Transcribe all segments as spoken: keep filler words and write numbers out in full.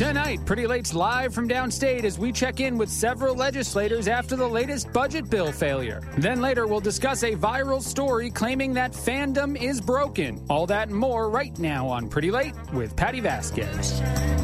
Tonight, Pretty Late's live from downstate as we check in with several legislators after the latest budget bill failure. Then later, we'll discuss a viral story claiming that fandom is broken. All that and more right now on Pretty Late with Patty Vasquez.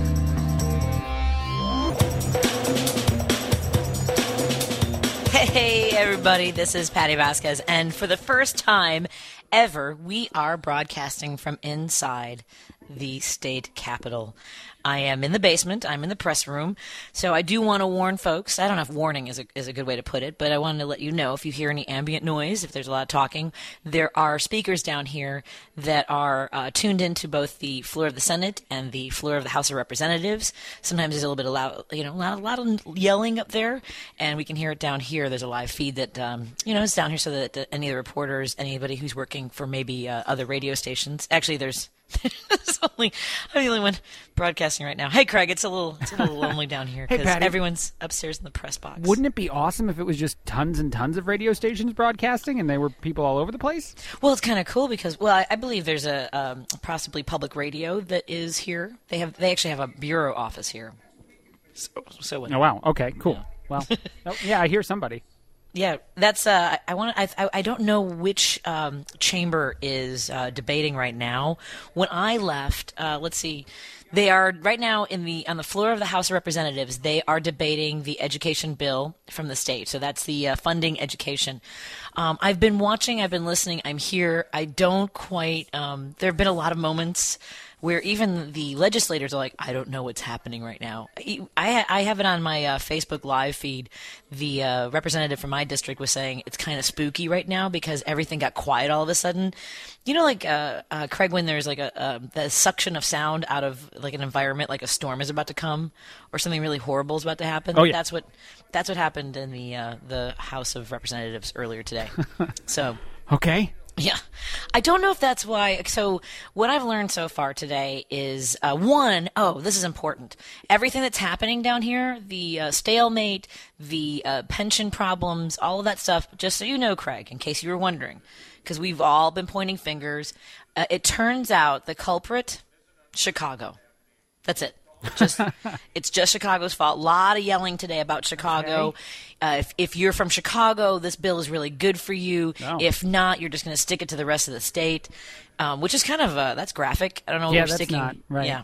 Hey, everybody, this is Patty Vasquez, and for the first time ever, we are broadcasting from inside the state capitol. I am in the basement. I'm in the press room. So I do want to warn folks. I don't know if warning is a, is a good way to put it, but I wanted to let you know if you hear any ambient noise, if there's a lot of talking, there are speakers down here that are uh, tuned into both the floor of the Senate and the floor of the House of Representatives. Sometimes there's a little bit of loud, you know, a lot of yelling up there, and we can hear it down here. There's a live feed that, um, you know, is down here so that uh, any of the reporters, anybody who's working for maybe uh, other radio stations, actually there's It's only, I'm the only one broadcasting right now. Hey, Craig, it's a little it's a little lonely down here because hey, everyone's upstairs in the press box. Wouldn't it be awesome if it was just tons and tons of radio stations broadcasting and they were people all over the place? Well, it's kind of cool because, well, I, I believe there's a um, possibly public radio that is here. They have they actually have a bureau office here. So, so oh, wow. Okay, cool. Yeah. Well, oh, yeah, I hear somebody. Yeah, that's. Uh, I want. I, I don't know which um, chamber is uh, debating right now. When I left, uh, let's see, they are right now in the on the floor of the House of Representatives. They are debating the education bill from the state. So that's the uh, funding education. Um, I've been watching. I've been listening. I'm here. I don't quite. Um, there have been a lot of moments where even the legislators are like, I don't know what's happening right now. I, I have it on my uh, Facebook Live feed. The uh, representative from my district was saying it's kind of spooky right now because everything got quiet all of a sudden. You know, like, uh, uh, Craig, when there's like a, a the suction of sound out of like an environment, like a storm is about to come or something really horrible is about to happen. Oh, yeah. That's what that's what happened in the uh, the House of Representatives earlier today. So okay. Yeah. I don't know if that's why. So what I've learned so far today is, uh, one, oh, this is important. Everything that's happening down here, the uh, stalemate, the uh, pension problems, all of that stuff, just so you know, Craig, in case you were wondering, because we've all been pointing fingers, uh, it turns out the culprit, Chicago. That's it. Just it's just Chicago's fault. A lot of yelling today about Chicago. Okay. Uh, if if you're from Chicago, this bill is really good for you. No. If not, you're just going to stick it to the rest of the state, um, which is kind of uh, that's graphic. I don't know. Yeah, we're that's sticking, not right. Yeah.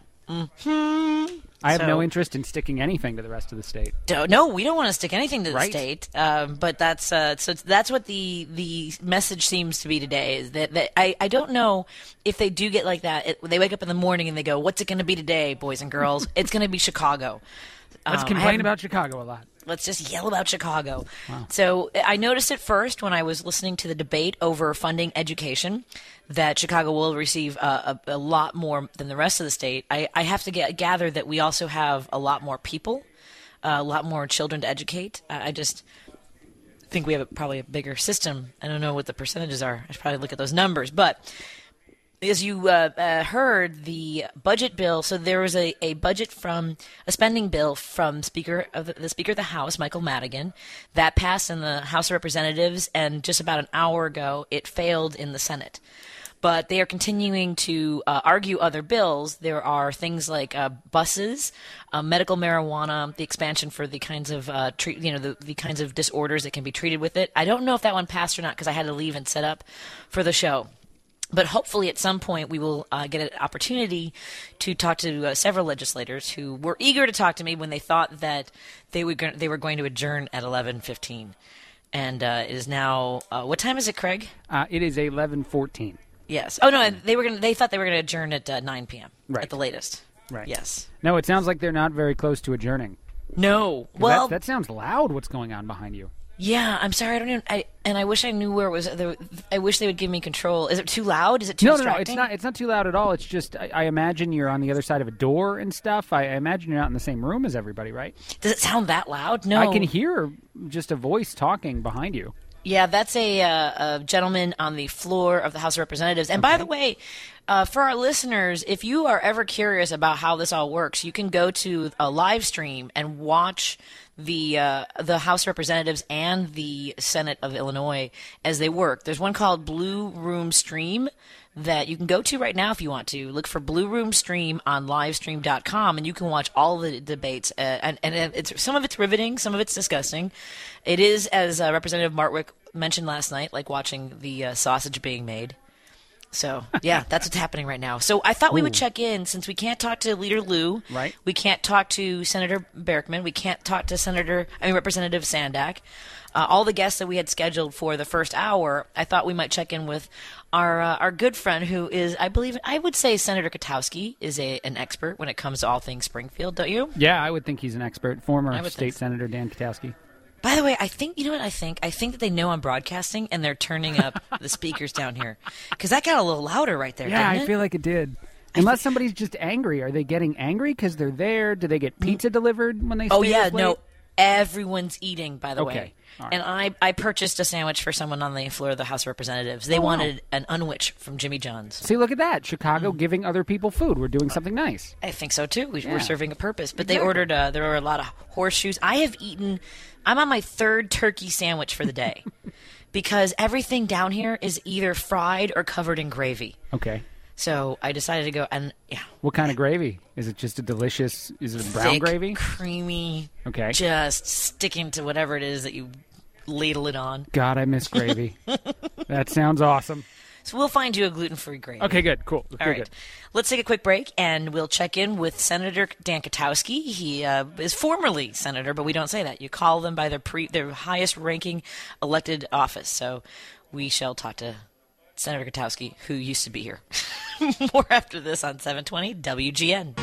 Mm-hmm. I have So- no interest in sticking anything to the rest of the state. Don't- No, we don't want to stick anything to the Right. state. Um, but that's uh, so that's what the the message seems to be today. Is that, that I I don't know if they do get like that. It, they wake up in the morning and they go, "What's it going to be today, boys and girls? It's going to be Chicago." Let's Um, I complain haven't- about Chicago a lot. Let's just yell about Chicago. Wow. So I noticed it first when I was listening to the debate over funding education that Chicago will receive uh, a, a lot more than the rest of the state. I, I have to get, gather that we also have a lot more people, uh, a lot more children to educate. I, I just think we have a, probably a bigger system. I don't know what the percentages are. I should probably look at those numbers. But as you uh, uh, heard, the budget bill, so there was a, a budget from, a spending bill from Speaker of the, the Speaker of the House, Michael Madigan, that passed in the House of Representatives, and just about an hour ago, it failed in the Senate. But they are continuing to uh, argue other bills. There are things like uh, buses, uh, medical marijuana, the expansion for the kinds of uh, treat, you know, the, the kinds of disorders that can be treated with it. I don't know if that one passed or not because I had to leave and set up for the show. But hopefully at some point we will uh, get an opportunity to talk to uh, several legislators who were eager to talk to me when they thought that they were go- they were going to adjourn at eleven fifteen. And uh, it is now uh, what time is it, Craig? Uh, it is eleven fourteen. Yes. Oh no, they were going they thought they were going to adjourn at uh, nine p.m. Right. at the latest. Right. Yes. No, it sounds like they're not very close to adjourning. No. 'Cause Well, that, that sounds loud. What's going on behind you? yeah, I'm sorry. I don't even. I and I wish I knew where it was. There, I wish they would give me control. Is it too loud? Is it too No, no, no. distracting? It's not. It's not too loud at all. It's just I, I imagine you're on the other side of a door and stuff. I, I imagine you're not in the same room as everybody, right? Does it sound that loud? No. I can hear just a voice talking behind you. Yeah, that's a, uh, a gentleman on the floor of the House of Representatives. And by the way, uh, for our listeners, if you are ever curious about how this all works, you can go to a live stream and watch the uh, the House of Representatives and the Senate of Illinois as they work. There's one called Blue Room Stream that you can go to right now if you want to. Look for Blue Room Stream on livestream dot com, and you can watch all the debates. Uh, and and it's some of it's riveting, some of it's disgusting. It is, as uh, Representative Martwick mentioned last night, like watching the uh, sausage being made. So, yeah, that's what's happening right now. So I thought we would check in, since we can't talk to Leader Lieu. Right. We can't talk to Senator Berkman. We can't talk to Senator, I mean, Representative Sandak. Uh, all the guests that we had scheduled for the first hour, I thought we might check in with our uh, our good friend who is, I believe, I would say Senator Katowski is a an expert when it comes to all things Springfield, don't you? Yeah, I would think he's an expert. Former State so. Senator Dan Katowski. By the way, I think, you know what I think? I think that they know I'm broadcasting, and they're turning up the speakers down here. Because that got a little louder right there, Yeah, didn't I it? feel like it did. Unless somebody's just angry. Are they getting angry because they're there? Do they get pizza delivered when they stay Oh, yeah, this late? no. Everyone's eating, by the Okay. way. All right. And I, I purchased a sandwich for someone on the floor of the House of Representatives. They Oh, wow. wanted an unwich from Jimmy John's. See, look at that. Chicago Mm. giving other people food. We're doing something nice. I think so, too. We, Yeah. We're serving a purpose. But they Exactly. ordered, uh, there were a lot of horseshoes. I have eaten, I'm on my third turkey sandwich for the day. Because everything down here is either fried or covered in gravy. Okay. So I decided to go, and yeah. What kind of gravy? Is it just a delicious, is it a brown Thick, gravy? creamy, Okay. just sticking to whatever it is that you ladle it on. God, I miss gravy. That sounds awesome. So we'll find you a gluten-free gravy. Okay, good. Cool. All Very right. good. Let's take a quick break, and we'll check in with Senator Dan Katowski. He uh, is formerly senator, but we don't say that. You call them by their pre their highest-ranking elected office. So we shall talk to Senator Katowski, who used to be here. More after this on seven twenty W G N.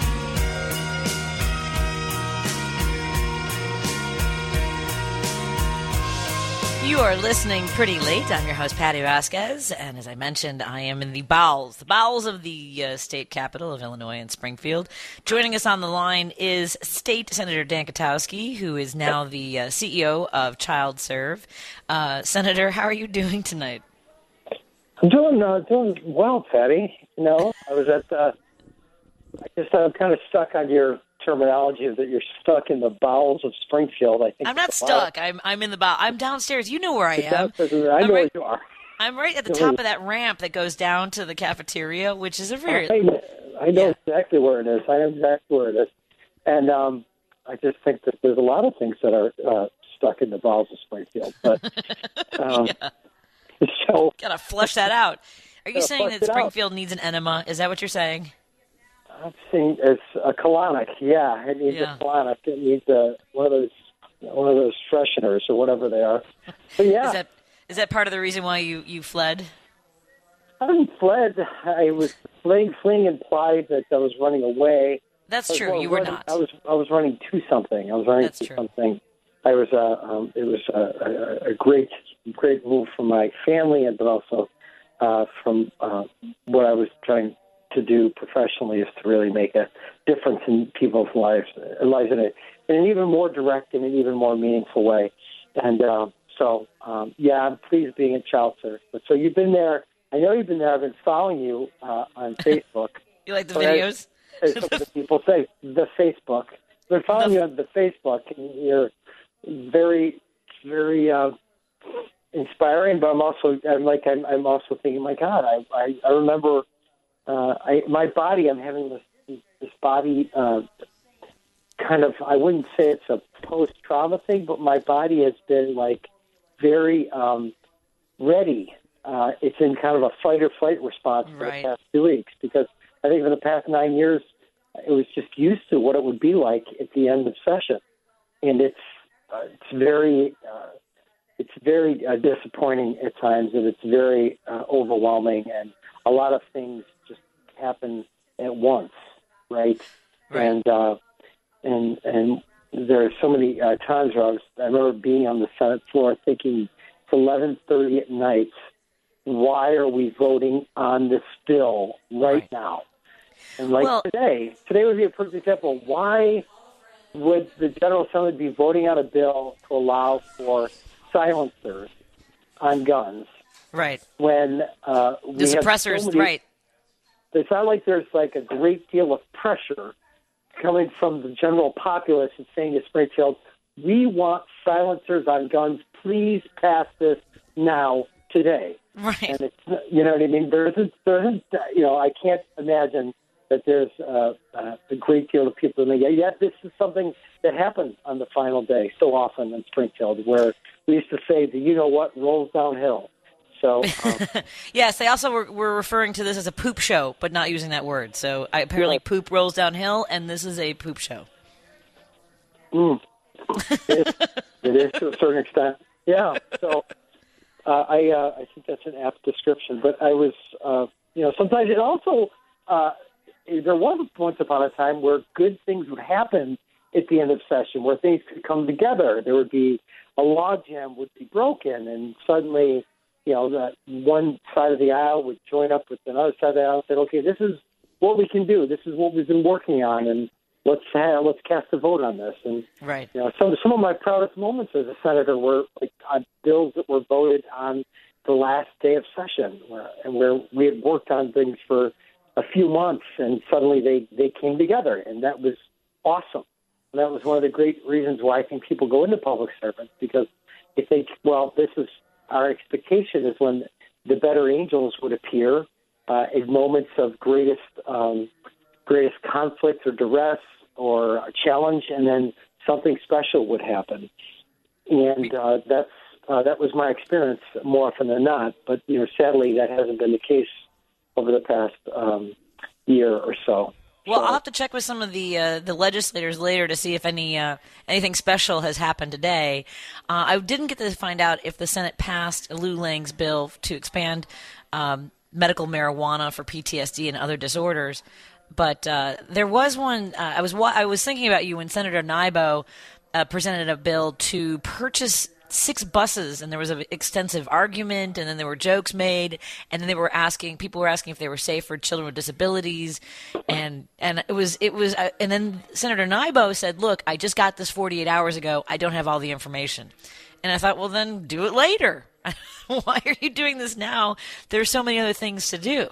You are listening Pretty Late. I'm your host, Patty Vasquez, and as I mentioned, I am in the bowels, the bowels of the uh, state capital of Illinois in Springfield. Joining us on the line is State Senator Dan Katowski, who is now the uh, C E O of Child Serve. Uh, Senator, how are you doing tonight? I'm doing uh, doing well, Patty. You know, I was at the. I guess I'm kind of stuck on your terminology of that you're stuck in the bowels of Springfield. I think I'm not stuck. I'm I'm in the bow. I'm downstairs. You know where I am. I know I'm where right, you are. I'm right at the top of that ramp that goes down to the cafeteria, which is a very. I, I know Yeah. exactly where it is. I know exactly where it is, and um, I just think that there's a lot of things that are uh, stuck in the bowels of Springfield. But um, Yeah. so Gotta flush that out. Are you Gotta saying flush that it out. Springfield needs an enema? Is that what you're saying? I've seen it's a colonic. Yeah, it needs Yeah. a colonic. It needs a one of those one of those fresheners or whatever they are. But yeah, Is that is that part of the reason why you, you fled? I haven't fled. I was fleeing. Fleeing implied that I was running away. That's I was true. more You were running- not. I was. I was running to something. I was running That's to true. something. I was. Uh, um, it was a, a, a great, great move for my family, and but also uh, from uh, what I was trying to do professionally is to really make a difference in people's lives, lives in, a, in an even more direct and an even more meaningful way. And uh, so, um, yeah, I'm pleased being at Child Serve. But so you've been there. I know you've been there. I've been following you uh, on Facebook. You like the But videos? As some of the people say, the Facebook. I've been following The- you on the Facebook, and you're very, very uh, inspiring. But I'm also, I'm like, I'm, I'm also thinking, my God, I, I, I remember, uh, I, my body. I'm having this, this body uh, kind of. I wouldn't say it's a post-trauma thing, but my body has been like very um, ready. Uh, it's in kind of a fight or flight response for Right. the past two weeks because I think for the past nine years, it was just used to what it would be like at the end of session, and it's uh, it's very uh, it's very uh, disappointing at times, and it's very uh, overwhelming, and a lot of things just happen at once, right? Right. And uh, and and there are so many uh, times where I was I remember being on the Senate floor thinking it's eleven thirty at night. Why are we voting on this bill right, Right. now? And like Well- today, today would be a perfect example. Why would the General Assembly be voting on a bill to allow for silencers on guns Right. when uh, we The have suppressors, so many, right. It's not like there's like a great deal of pressure coming from the general populace and saying to Springfield, we want silencers on guns. Please pass this now, today. Right. And it's, you know what I mean? There isn't, there isn't, you know, I can't imagine that there's uh, uh, a great deal of people that, yeah, this is something that happens on the final day so often in Springfield, where we used to say the you know what rolls downhill. So um, yes, they also were, were referring to this as a poop show, but not using that word. So I, apparently, yeah. Poop rolls downhill, and this is a poop show. Mm. it, is, it is to a certain extent. Yeah. So uh, I uh, I think that's an apt description. But I was, uh, you know, sometimes it also uh, there was once upon a time where good things would happen at the end of session, where things could come together. There would be a logjam would be broken, and suddenly, you know, that one side of the aisle would join up with another side of the aisle and say, okay, this is what we can do. This is what we've been working on, and let's have, let's cast a vote on this. And, right. you know, some, some of my proudest moments as a senator were like on bills that were voted on the last day of session, where, and where we had worked on things for a few months, and suddenly they, they came together, and that was awesome. And that was one of the great reasons why I think people go into public service, because they think, well, this is our expectation is when the better angels would appear uh, in moments of greatest um, greatest conflict or duress or a challenge, and then something special would happen. And uh, that's uh, that was my experience more often than not. But you know, sadly, that hasn't been the case over the past um, year or so. Well, so, I'll have to check with some of the uh, the legislators later to see if any uh, anything special has happened today. Uh, I didn't get to find out if the Senate passed Lou Lang's bill to expand um, medical marijuana for P T S D and other disorders, but uh, there was one. Uh, I was I was thinking about you when Senator Nybo uh, presented a bill to purchase six buses, and there was an extensive argument, and then there were jokes made, and then they were asking, people were asking if they were safe for children with disabilities, and and it was, it was, uh, and then Senator Nybo said, look, I just got this forty-eight hours ago, I don't have all the information. And I thought, well, then do it later. Why are you doing this now? There's so many other things to do.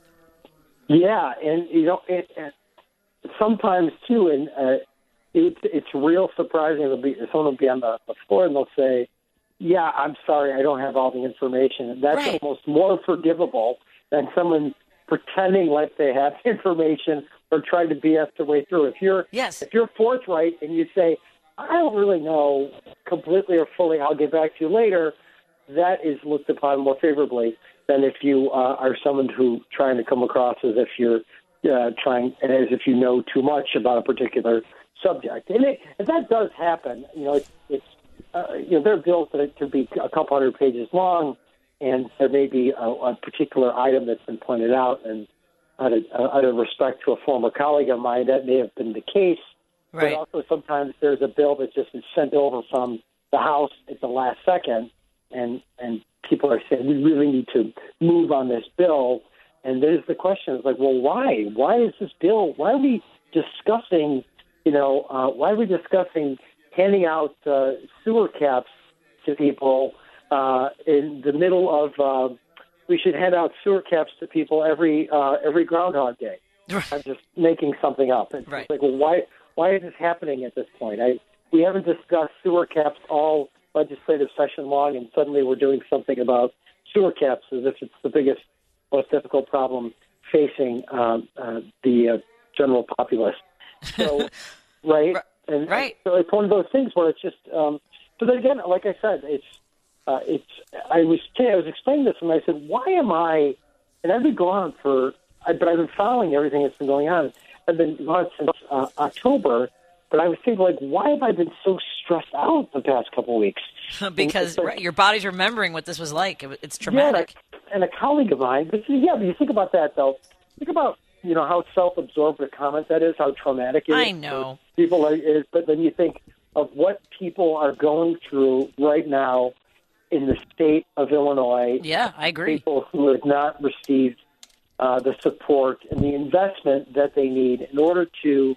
Yeah, and, you know, it, it, sometimes, too, and uh, It's it's real surprising. It'll be, someone will be on the, the floor and they'll say, yeah, I'm sorry, I don't have all the information. And that's right. almost more forgivable than someone pretending like they have information or trying to B S their way through. If you're, yes. if you're forthright and you say, I don't really know completely or fully, I'll get back to you later, that is looked upon more favorably than if you uh, are someone who trying to come across as if you're uh, trying, as if you know too much about a particular subject. And, it, and that does happen. You know, it's, it's uh, you know, there are bills that can be a couple hundred pages long, and there may be a, a particular item that's been pointed out, and out of, uh, out of respect to a former colleague of mine, that may have been the case. Right. But also sometimes there's a bill that's just been sent over from the House at the last second, and and people are saying, we really need to move on this bill. And there's the question, it's like, well, why? Why is this bill, why are we discussing You know, uh, why are we discussing handing out uh, sewer caps to people uh, in the middle of? Uh, we should hand out sewer caps to people every uh, every Groundhog Day. Right. I'm just making something up. It's right. like, well, why why is this happening at this point? I we haven't discussed sewer caps all legislative session long, and suddenly we're doing something about sewer caps as if it's the biggest, most difficult problem facing um, uh, the uh, general populace. So, right, and right. So it's one of those things where it's just. Um, but then again, like I said, it's uh, it's. I was I was explaining this, and I said, "Why am I?" And I've been going on for, I, but I've been following everything that's been going on. I've been going since uh, October, but I was thinking, like, why have I been so stressed out the past couple of weeks? Because like, right, your body's remembering what this was like. It's traumatic. Yeah, and a colleague of mine. But yeah, but you think about that though. Think about. You know, how self-absorbed a comment that is, how traumatic it is. I know. People are, is, but then you think of what people are going through right now in the state of Illinois. Yeah, I agree. People who have not received uh, the support and the investment that they need in order to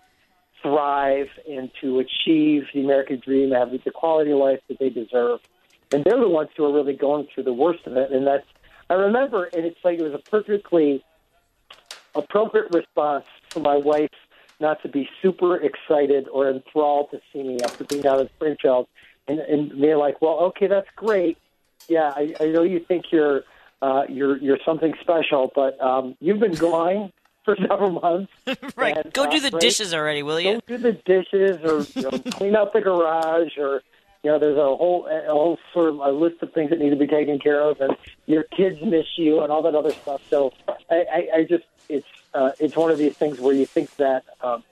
thrive and to achieve the American dream, have the quality of life that they deserve. And they're the ones who are really going through the worst of it. And that's, I remember, and it's like it was a perfectly appropriate response for my wife not to be super excited or enthralled to see me after being down in Springfield. And, and they're like, well, okay, that's great. Yeah, I, I know you think you're uh, you're you're something special. But um, you've been going for several months. Right. And, Go uh, do the right, dishes already, will you? Go do the dishes, or you know, clean up the garage, or you know, there's a whole a whole sort of a list of things that need to be taken care of, and your kids miss you, and all that other stuff. So I, I, I just it's uh, it's one of these things where you think that um,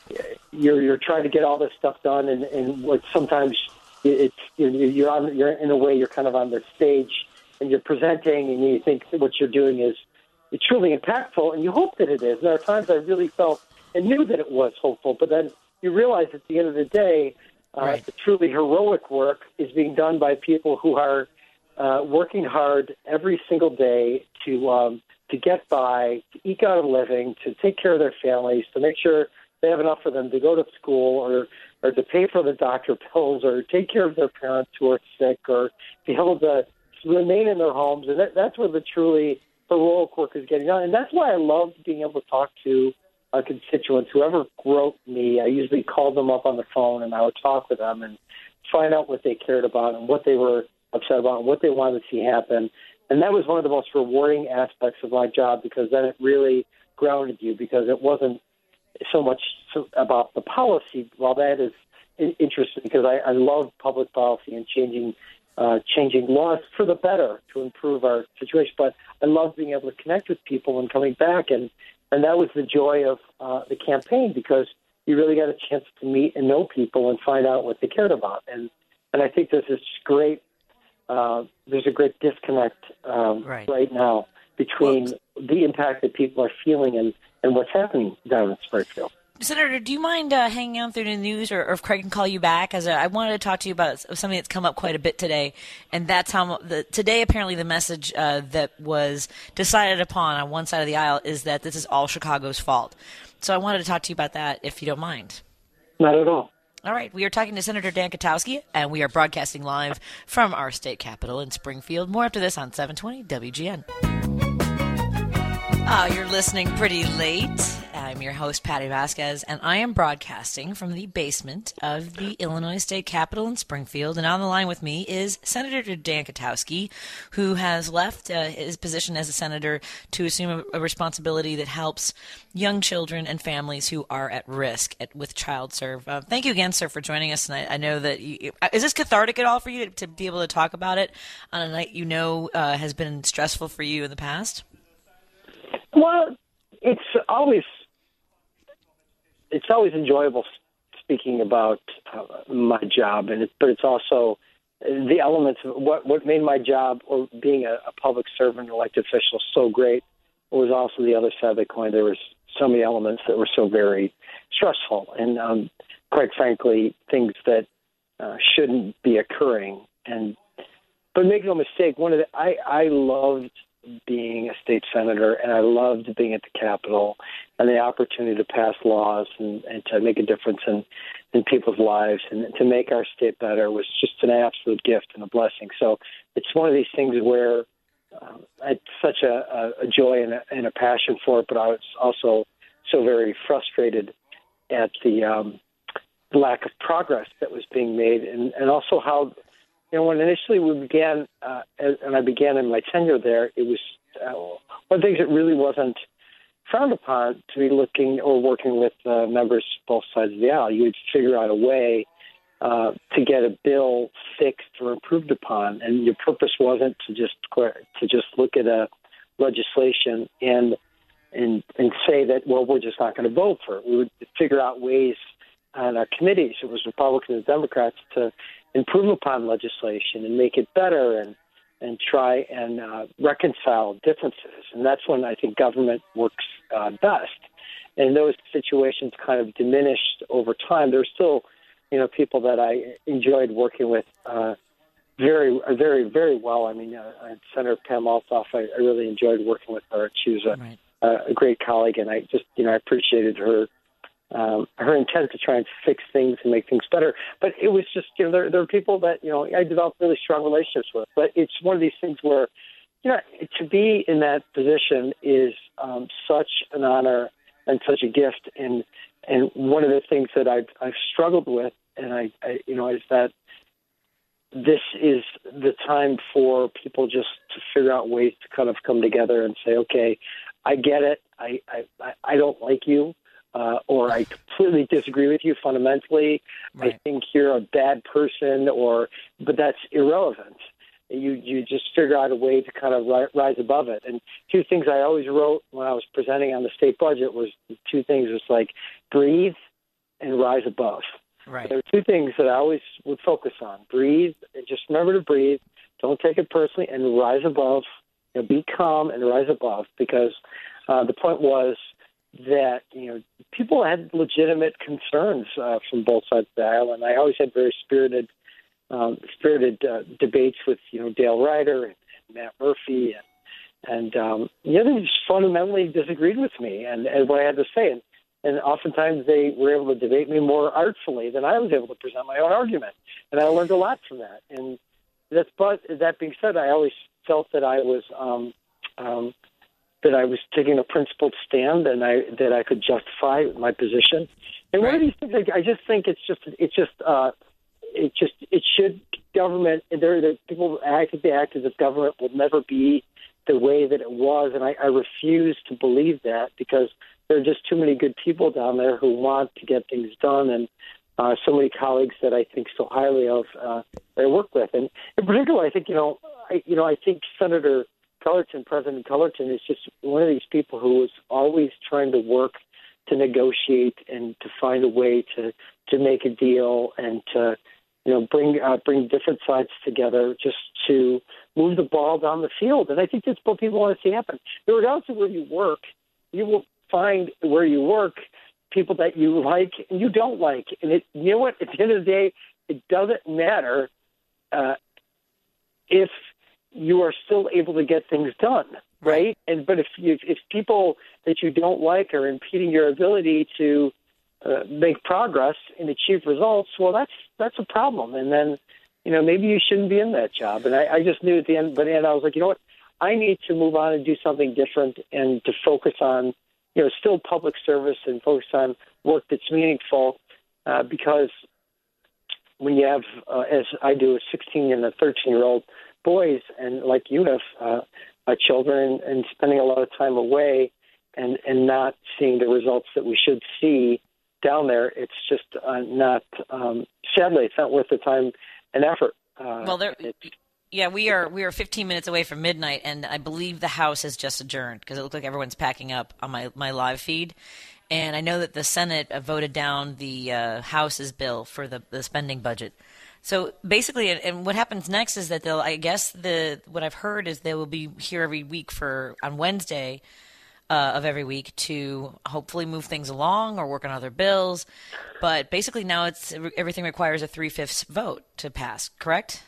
you're you're trying to get all this stuff done, and, and what sometimes it's you're on you're in a way you're kind of on the stage and you're presenting, and you think that what you're doing is it's truly impactful, and you hope that it is. There are times I really felt and knew that it was hopeful, but then you realize at the end of the day, uh, right. the truly heroic work is being done by people who are uh, working hard every single day to um, to get by, to eke out a living, to take care of their families, to make sure they have enough for them to go to school, or or to pay for the doctor pills, or take care of their parents who are sick, or be able to remain in their homes. And that, that's where the truly heroic work is getting done. And that's why I love being able to talk to uh, constituents. Whoever wrote me, I usually called them up on the phone, and I would talk with them and find out what they cared about and what they were upset about and what they wanted to see happen. And that was one of the most rewarding aspects of my job, because then it really grounded you, because it wasn't so much about the policy. While that is interesting, because I, I love public policy and changing uh, changing laws for the better to improve our situation. But I love being able to connect with people and coming back. And, and that was the joy of uh, the campaign, because you really got a chance to meet and know people and find out what they cared about. And, and I think there's this great, uh, there's a great disconnect um, right. right now between well, the impact that people are feeling and, and what's happening down in Springfield. Senator, do you mind uh, hanging out through the news, or, or if Craig can call you back? As a, I wanted to talk to you about something that's come up quite a bit today, and that's how the, today apparently the message uh, that was decided upon on one side of the aisle is that this is all Chicago's fault. So I wanted to talk to you about that, if you don't mind. Not at all. All right, we are talking to Senator Dan Katowski, and we are broadcasting live from our state capitol in Springfield. More after this on seven twenty W G N. Ah, you're listening pretty late. I'm your host, Patty Vasquez, and I am broadcasting from the basement of the Illinois State Capitol in Springfield. And on the line with me is Senator Dan Katowski, who has left uh, his position as a senator to assume a, a responsibility that helps young children and families who are at risk at, with child serve. Uh, thank you again, sir, for joining us. And I, I know that you, is this cathartic at all for you to, to be able to talk about it on a night you know uh, has been stressful for you in the past? Well, it's always it's always enjoyable speaking about uh, my job, and it, but it's also the elements of what what made my job, or being a, a public servant, elected official, so great. Was also the other side of the coin. There was so many elements that were so very stressful, and um, quite frankly, things that uh, shouldn't be occurring. And but make no mistake, one of the I I loved being a state senator, and I loved being at the Capitol and the opportunity to pass laws and, and to make a difference in, in people's lives and to make our state better was just an absolute gift and a blessing. So it's one of these things where uh, it's such a, a joy and a, and a passion for it, but I was also so very frustrated at the um, lack of progress that was being made, and, and also how, you know, when initially we began, uh, and I began in my tenure there, it was uh, one of the things that really wasn't frowned upon to be looking or working with uh, members both sides of the aisle. You would figure out a way uh, to get a bill fixed or improved upon, and your purpose wasn't to just to just look at a legislation and and and say that, well, we're just not going to vote for it. We would figure out ways on our committees, it was Republicans and Democrats, to improve upon legislation and make it better and and try and uh, reconcile differences. And that's when I think government works uh, best. And those situations kind of diminished over time. There were still, you know, people that I enjoyed working with uh, very, very, very well. I mean, uh, Senator Pam Althoff, I, I really enjoyed working with her. She was a, right. a, a great colleague, and I just, you know, I appreciated her Um, her intent to try and fix things and make things better. But it was just, you know, there, there are people that, you know, I developed really strong relationships with. But it's one of these things where, you know, to be in that position is um, such an honor and such a gift. And and one of the things that I've, I've struggled with, and I, I, you know, is that this is the time for people just to figure out ways to kind of come together and say, okay, I get it. I, I, I don't like you, uh, or I completely disagree with you fundamentally. Right. I think you're a bad person, or but that's irrelevant. You you just figure out a way to kind of ri- rise above it. And two things I always wrote when I was presenting on the state budget was two things. Was like breathe and rise above. Right. There are two things that I always would focus on: breathe, and just remember to breathe. Don't take it personally, and rise above. You know, be calm and rise above, because uh, the point was that you know people had legitimate concerns uh, from both sides of the aisle, and I always had very spirited. Um, spirited uh, debates with, you know, Dale Ryder and, and Matt Murphy. And, and um, yeah, they just fundamentally disagreed with me and, and what I had to say. And, and oftentimes they were able to debate me more artfully than I was able to present my own argument. And I learned a lot from that. And that's, but that being said, I always felt that I was, um, um, that I was taking a principled stand and I, that I could justify my position. And right. one of these things, I just think it's just, it's just, uh, It just it should government there the people I think the act as if government will never be the way that it was, and I, I refuse to believe that, because there are just too many good people down there who want to get things done, and uh, so many colleagues that I think so highly of uh, that I work with, and in particular I think you know I you know I think Senator Cullerton, President Cullerton, is just one of these people who is always trying to work to negotiate and to find a way to to make a deal and to you know, bring uh, bring different sides together just to move the ball down the field. And I think that's what people want to see happen. Regardless of where you work, you will find where you work people that you like and you don't like. And it, you know what? At the end of the day, it doesn't matter uh, if you are still able to get things done, right? And but if you, if people that you don't like are impeding your ability to Uh, make progress and achieve results, well, that's that's a problem. And then, you know, maybe you shouldn't be in that job. And I, I just knew at the end, but the end, I was like, you know what, I need to move on and do something different and to focus on, you know, still public service and focus on work that's meaningful, uh, because when you have, uh, as I do, a sixteen and a thirteen-year-old boys, and like you have uh, uh, children, and, and spending a lot of time away and, and not seeing the results that we should see down there, it's just uh, not, um, sadly, it's not worth the time and effort. Uh, well, there, yeah, we are we are fifteen minutes away from midnight, and I believe the House has just adjourned because it looks like everyone's packing up on my, my live feed. And I know that the Senate voted down the uh, House's bill for the, the spending budget. So basically, and what happens next is that they'll, I guess the what I've heard is they will be here every week for on Wednesday Uh, of every week to hopefully move things along or work on other bills. But basically now it's everything requires a three-fifths vote to pass, correct?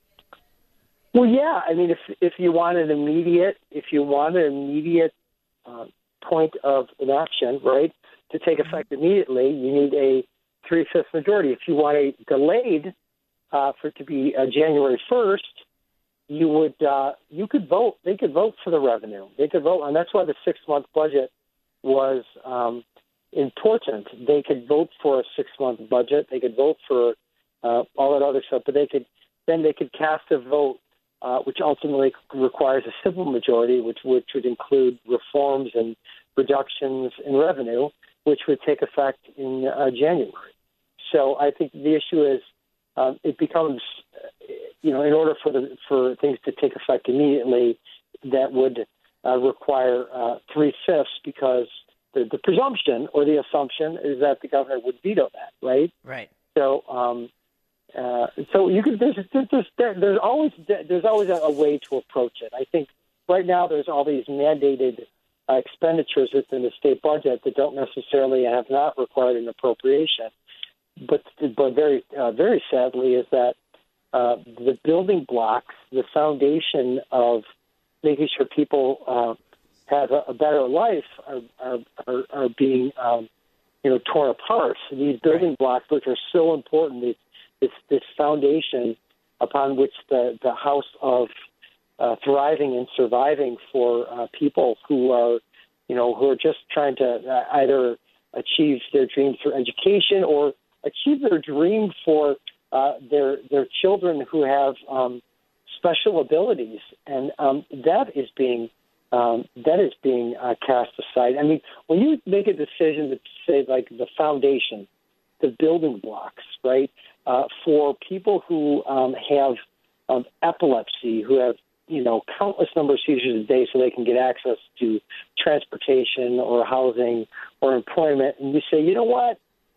Well, yeah. I mean, if if you want an immediate, if you want an immediate uh, point of inaction, right, to take effect immediately, you need a three-fifths majority. If you want a delayed uh, for it to be uh, January first, you would uh, you could vote. They could vote for the revenue. They could vote, and that's why the six-month budget was um, important. They could vote for a six-month budget. They could vote for uh, all that other stuff, but they could then they could cast a vote, uh, which ultimately requires a simple majority, which which would include reforms and reductions in revenue, which would take effect in uh, January. So I think the issue is uh, it becomes. You know, in order for the for things to take effect immediately, that would uh, require uh, three-fifths, because the, the presumption or the assumption is that the governor would veto that, right? Right. So, um, uh, so you can there's there's there's always there's always a way to approach it. I think right now there's all these mandated uh, expenditures within the state budget that don't necessarily have not required an appropriation, but but very uh, very sadly is that. Uh, the building blocks, the foundation of making sure people uh, have a, a better life are, are, are, are being, um, you know, torn apart. So these building right. blocks, which are so important, this, this, this foundation upon which the, the house of uh, thriving and surviving for uh, people who are, you know, who are just trying to uh, either achieve their dreams for education or achieve their dream for uh, their their children who have um, special abilities, and um, that is being um, that is being uh, cast aside. I mean, when you make a decision to say like the foundation, the building blocks, right, uh, for people who um, have um, epilepsy, who have you know countless number of seizures a day, so they can get access to transportation or housing or employment, and you say, you know what,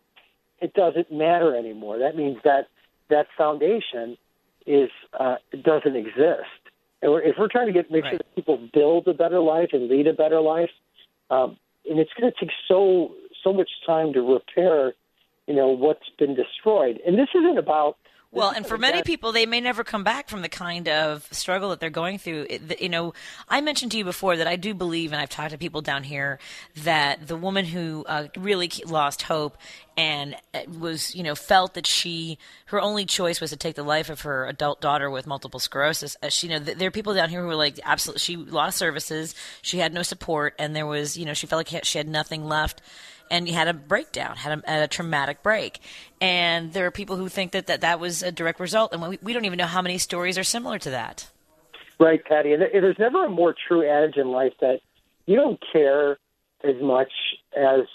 it doesn't matter anymore. That means that that foundation is uh, doesn't exist. And we're, if we're trying to get make right. sure that people build a better life and lead a better life, um, and it's going to take so so much time to repair, you know, what's been destroyed. And this isn't about. Well, and for many people, they may never come back from the kind of struggle that they're going through. It, you know, I mentioned to you before that I do believe, and I've talked to people down here, that the woman who uh, really lost hope and was, you know, felt that she, her only choice was to take the life of her adult daughter with multiple sclerosis. As she, you know, there are people down here who were like, absolutely, she lost services, she had no support, and there was, you know, she felt like she had nothing left. And had a breakdown, had a, had a traumatic break. And there are people who think that that, that was a direct result. And we, we don't even know how many stories are similar to that. Right, Patty. And there's never a more true adage in life that you don't care as much as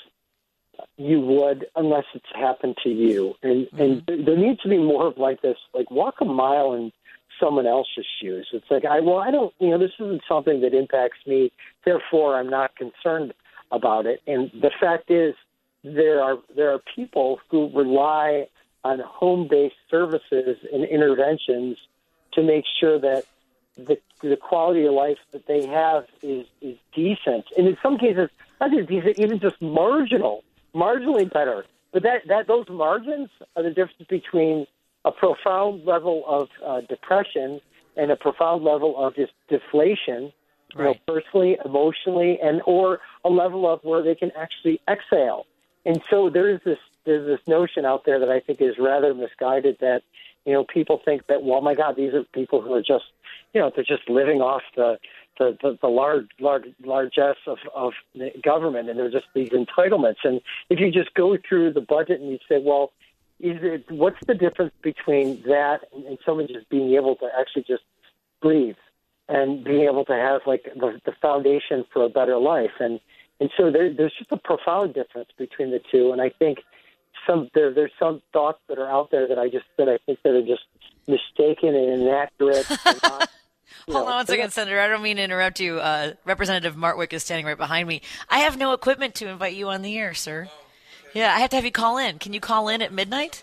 you would unless it's happened to you. And, mm-hmm. and there needs to be more of like this, like walk a mile in someone else's shoes. It's like, I well, I don't, you know, this isn't something that impacts me, therefore I'm not concerned about it. And the fact is, there are there are people who rely on home-based services and interventions to make sure that the the quality of life that they have is is decent, and in some cases, not just decent, even just marginal, marginally better. But that that those margins are the difference between a profound level of uh, depression and a profound level of just deflation. You know, personally, emotionally, and or a level of where they can actually exhale. And so there is this there's this notion out there that I think is rather misguided that, you know, people think that, well, my God, these are people who are just, you know, they're just living off the the, the, the large, large, largesse of, of the government, and they're just these entitlements. And if you just go through the budget and you say, well, is it, what's the difference between that and, and someone just being able to actually just breathe? And being able to have like the, the foundation for a better life, and and so there, there's just a profound difference between the two. And I think some there there's some thoughts that are out there that I just that I think that are just mistaken and inaccurate. And not, Hold know, on one second, Senator. I don't mean to interrupt you. Uh, Representative Martwick is standing right behind me. I have no equipment to invite you on the air, sir. Yeah, I have to have you call in. Can you call in at midnight?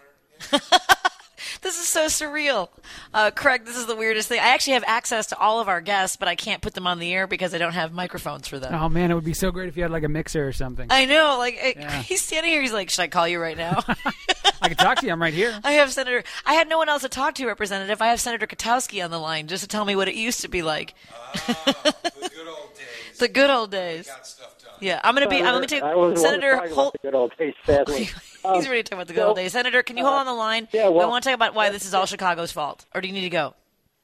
This is so surreal. Uh, Craig, this is the weirdest thing. I actually have access to all of our guests, but I can't put them on the air because I don't have microphones for them. Oh, man, it would be so great if you had like a mixer or something. I know. Like yeah. He's standing here. He's like, should I call you right now? I can talk to you. I'm right here. I have Senator. I had no one else to talk to, Representative. I have Senator Katowski on the line just to tell me what it used to be like. Ah, the good old days. The good old days. Got stuff done. Yeah, I'm going to be. I'm going to take I was Senator Holt. The good old days, sadly. He's ready to talk about the good well, old days. Senator, can you hold uh, on the line? Yeah, well, I want to talk about why this is all Chicago's fault. Or do you need to go?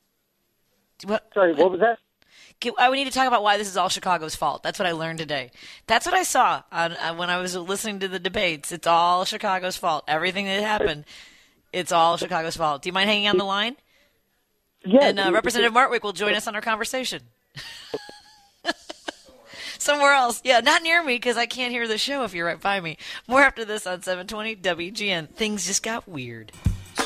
What? Sorry, what was that? I would need to talk about why this is all Chicago's fault. That's what I learned today. That's what I saw on, uh, when I was listening to the debates. It's all Chicago's fault. Everything that happened, it's all Chicago's fault. Do you mind hanging on the line? Yeah. And uh, Representative Martwick will join us on our conversation. Somewhere else. Yeah, not near me because I can't hear the show if you're right by me. More after this on seven twenty W G N. Things just got weird.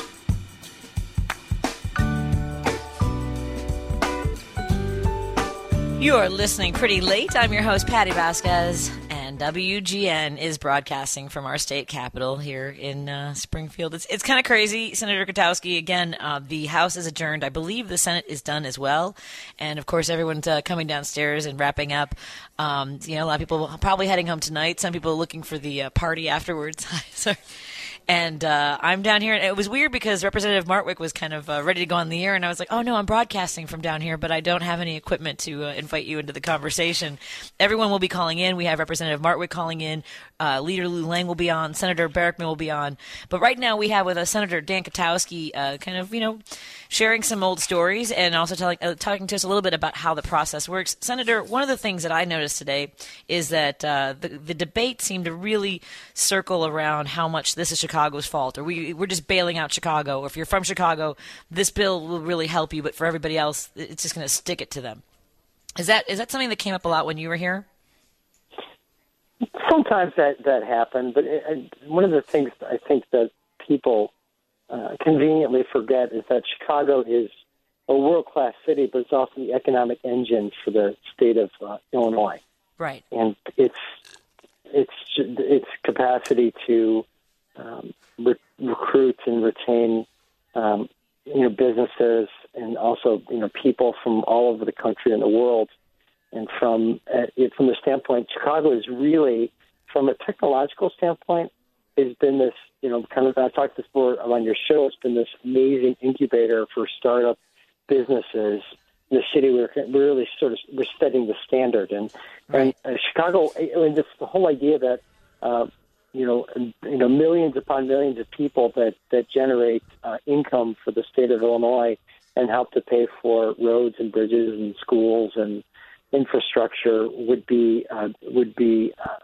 You are listening pretty late. I'm your host, Patty Vasquez, and W G N is broadcasting from our state capitol here in uh, Springfield. It's it's kind of crazy. Senator Katowski, again, uh, the House is adjourned. I believe the Senate is done as well. And, of course, everyone's uh, coming downstairs and wrapping up. Um, you know, a lot of people probably heading home tonight. Some people looking for the uh, party afterwards. so, And uh, I'm down here. And it was weird because Representative Martwick was kind of uh, ready to go on the air. And I was like, oh, no, I'm broadcasting from down here, but I don't have any equipment to uh, invite you into the conversation. Everyone will be calling in. We have Representative Martwick calling in. Uh, Leader Lou Lang will be on. Senator Barackman will be on. But right now we have with us Senator Dan Katowski uh, kind of, you know, sharing some old stories and also telling, uh, talking to us a little bit about how the process works. Senator, one of the things that I noticed today is that uh, the, the debate seemed to really circle around how much this is Chicago Chicago's fault, or we, we're just bailing out Chicago, or if you're from Chicago, this bill will really help you, but for everybody else, it's just going to stick it to them. Is that is that something that came up a lot when you were here? Sometimes that, that happened, but it, it, one of the things I think that people uh, conveniently forget is that Chicago is a world-class city, but it's also the economic engine for the state of uh, Illinois. Right. And its its its capacity to um, re- recruit and retain um, you know businesses and also you know people from all over the country and the world. And from uh, it, from the standpoint, Chicago is really, from a technological standpoint, has been this, you know, kind of, I talked this before on your show, it's been this amazing incubator for startup businesses in the city. We're really sort of, we're setting the standard. And, right. and uh, Chicago, I mean, this, the whole idea that, uh, you know, you know, millions upon millions of people that, that generate uh, income for the state of Illinois and help to pay for roads and bridges and schools and infrastructure would be uh, would be uh,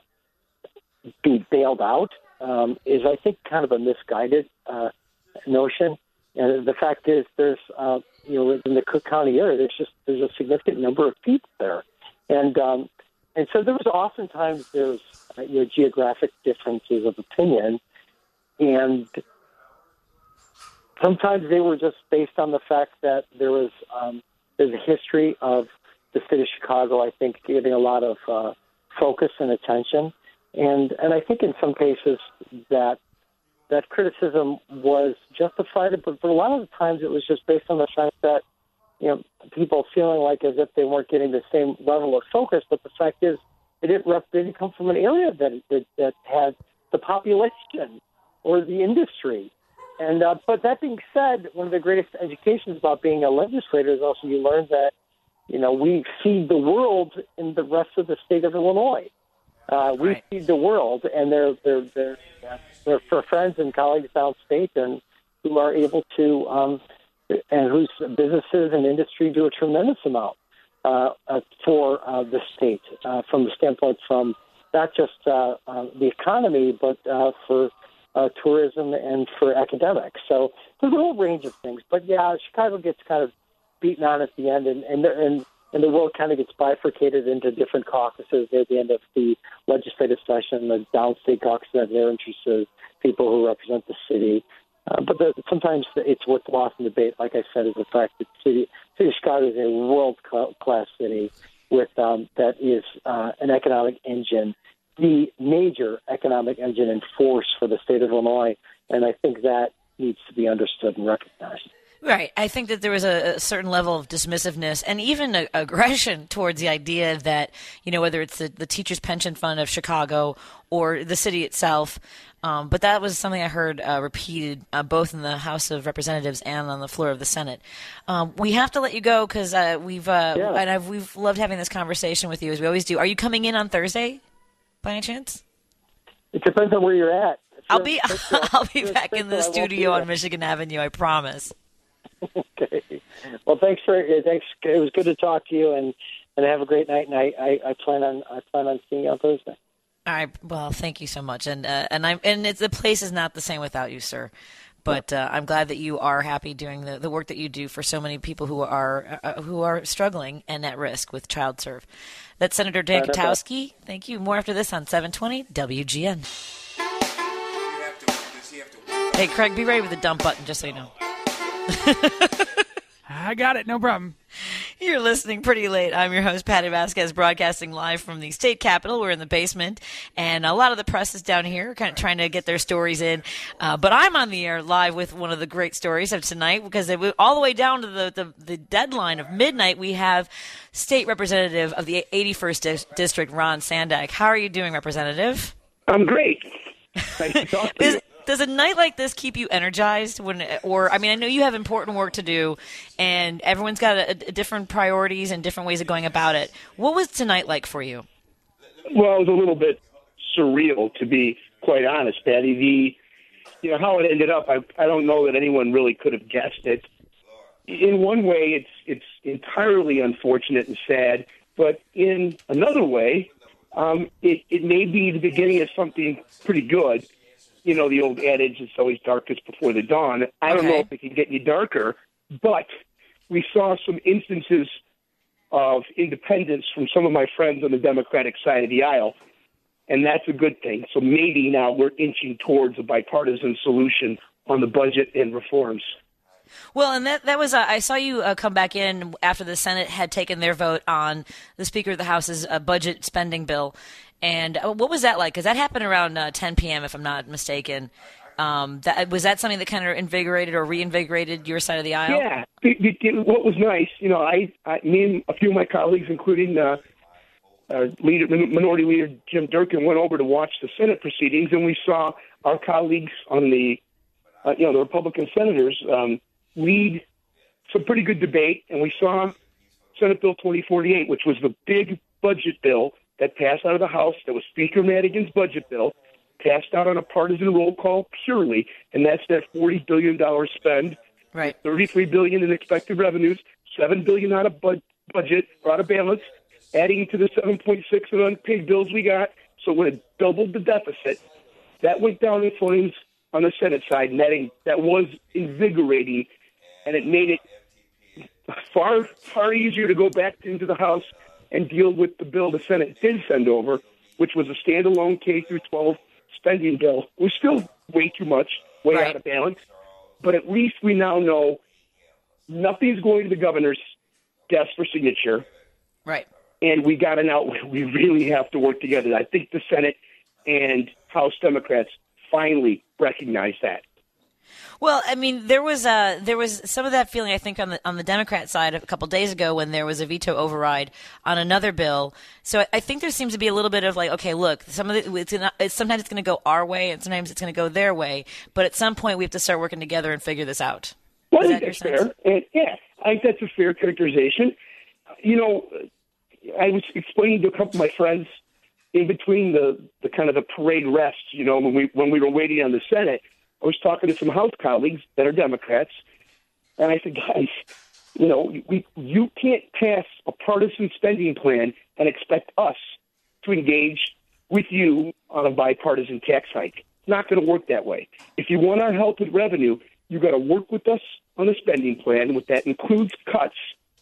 be bailed out um, is, I think, kind of a misguided uh, notion. And the fact is, there's uh, you know in the Cook County area, there's just there's a significant number of people there, and um, and so there was oftentimes there's uh, you know geographic differences of opinion, and sometimes they were just based on the fact that there was um, there's a history of the city of Chicago, I think, getting a lot of uh, focus and attention. And and I think in some cases that that criticism was justified, but for a lot of the times it was just based on the fact that, you know, people feeling like as if they weren't getting the same level of focus. But the fact is, it didn't, rep- they didn't come from an area that, that, that had the population or the industry. And uh, but that being said, one of the greatest educations about being a legislator is also you learn that, you know, we feed the world in the rest of the state of Illinois. Uh, we right. feed the world, and they're they're they're, they're for friends and colleagues downstate, and who are able to, um, and whose businesses and industry do a tremendous amount uh, uh, for uh, the state, uh, from the standpoint from not just uh, uh, the economy, but uh, for uh, tourism and for academics. So there's a whole range of things. But yeah, Chicago gets kind of beaten on at the end, and and, and and the world kind of gets bifurcated into different caucuses at the end of the legislative session. The downstate caucus have their interests, people who represent the city. Uh, but the, sometimes it's what's lost in debate, like I said, is the fact that the city, city of Chicago is a world-class city with um, that is uh, an economic engine, the major economic engine and force for the state of Illinois, and I think that needs to be understood and recognized. Right. I think that there was a, a certain level of dismissiveness and even a, aggression towards the idea that, you know, whether it's the, the Teachers Pension Fund of Chicago or the city itself, um, but that was something I heard uh, repeated uh, both in the House of Representatives and on the floor of the Senate. Um, we have to let you go because uh, we've uh, yeah. and I've, we've loved having this conversation with you, as we always do. Are you coming in on Thursday, by any chance? It depends on where you're at. I'll be I'll be back in the studio on Michigan Avenue. I promise. Okay. Well, thanks for thanks. It was good to talk to you, and, and have a great night. And I, I, I plan on I plan on seeing you on Thursday. All right. Well, thank you so much, and uh, and I and it's, the place is not the same without you, sir. But uh, I'm glad that you are happy doing the, the work that you do for so many people who are uh, who are struggling and at risk with child serve. That's Senator Dan Kotowski. Thank you. More after this on seven twenty W G N. Hey, Craig, be ready with the dump button, just so you know. I got it. No problem. You're listening Pretty Late. I'm your host, Patty Vasquez, broadcasting live from the state capitol. We're in the basement, and a lot of the press is down here kind of trying to get their stories in. Uh, but I'm on the air live with one of the great stories of tonight because it went all the way down to the, the, the deadline of midnight. We have State Representative of the eighty-first Dis- District, Ron Sandak. How are you doing, Representative? I'm great. Nice to talk to is, you. Does a night like this keep you energized? When, or I mean, I know you have important work to do, and everyone's got a, a different priorities and different ways of going about it. What was tonight like for you? Well, it was a little bit surreal, to be quite honest, Patty. The, you know, how it ended up, I, I don't know that anyone really could have guessed it. In one way, it's it's entirely unfortunate and sad, but in another way, um, it, it may be the beginning of something pretty good. you know, the old adage, it's always darkest before the dawn. I don't Okay. know if it can get any darker, but we saw some instances of independence from some of my friends on the Democratic side of the aisle, and that's a good thing. So maybe now we're inching towards a bipartisan solution on the budget and reforms. Well, and that that was uh, I saw you uh, come back in after the Senate had taken their vote on the Speaker of the House's uh, budget spending bill, and uh, what was that like? Because that happened around uh, ten p.m. if I'm not mistaken. Um, that was that something that kind of invigorated or reinvigorated your side of the aisle? Yeah. It, it, it, what was nice, you know, I, I, me and a few of my colleagues, including uh, uh, leader, Minority Leader Jim Durkin, went over to watch the Senate proceedings, and we saw our colleagues on the, uh, you know, the Republican senators um, lead some pretty good debate, and we saw Senate Bill twenty forty-eight, which was the big budget bill that passed out of the House, that was Speaker Madigan's budget bill, passed out on a partisan roll call purely, and that's that forty billion dollars spend, Right. thirty-three billion dollars in expected revenues, seven billion dollars out of bud- budget, or out of balance, adding to the seven point six in unpaid bills we got, so it would have doubled the deficit. That went down in flames on the Senate side, and that, that was invigorating, and it made it far, far easier to go back into the House and deal with the bill the Senate did send over, which was a standalone K through twelve spending bill. It was still way too much, way Right. out of balance, but at least we now know nothing's going to the governor's desk for signature, Right. and we got an out. We really have to work together. I think the Senate and House Democrats finally recognize that. Well, I mean, there was uh, there was some of that feeling, I think, on the on the Democrat side a couple days ago when there was a veto override on another bill. So I, I think there seems to be a little bit of like, okay, look, some of it, it's, gonna, it's sometimes it's going to go our way, and sometimes it's going to go their way. But at some point, we have to start working together and figure this out. Well, Is I think that that's your sense? fair. And yeah, I think that's a fair characterization. You know, I was explaining to a couple of my friends in between the, the kind of the parade rest, you know, when we when we were waiting on the Senate, I was talking to some House colleagues that are Democrats, and I said, guys, you know, we, you can't pass a partisan spending plan and expect us to engage with you on a bipartisan tax hike. It's not going to work that way. If you want our help with revenue, you've got to work with us on a spending plan, which that includes cuts.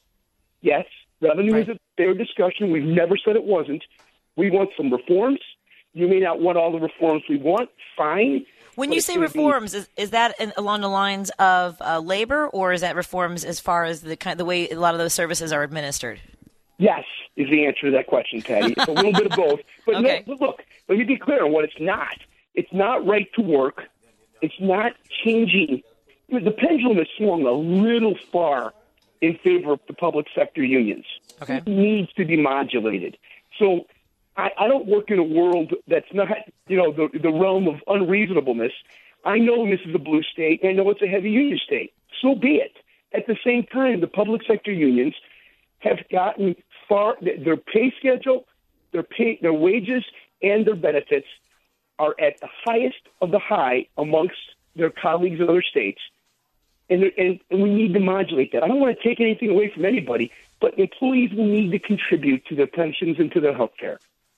Yes, revenue Right. is a fair discussion. We've never said it wasn't. We want some reforms. You may not want all the reforms we want. Fine. When But you it's say gonna be- reforms, is, is that in, along the lines of uh, labor, or is that reforms as far as the kind the way a lot of those services are administered? Yes, is the answer to that question, Patty. It's a little bit of both. But, Okay. no, but look, let me be clear on what it's not. It's not right to work. It's not changing. The pendulum has swung a little far in favor of the public sector unions. Okay. It needs to be modulated. So I, I don't work in a world that's not, you know, the, the realm of unreasonableness. I know this is a blue state, and I know it's a heavy union state. So be it. At the same time, the public sector unions have gotten far, their pay schedule, their pay, their wages, and their benefits are at the highest of the high amongst their colleagues in other states. And, and, and we need to modulate that. I don't want to take anything away from anybody, but employees will need to contribute to their pensions and to their health care.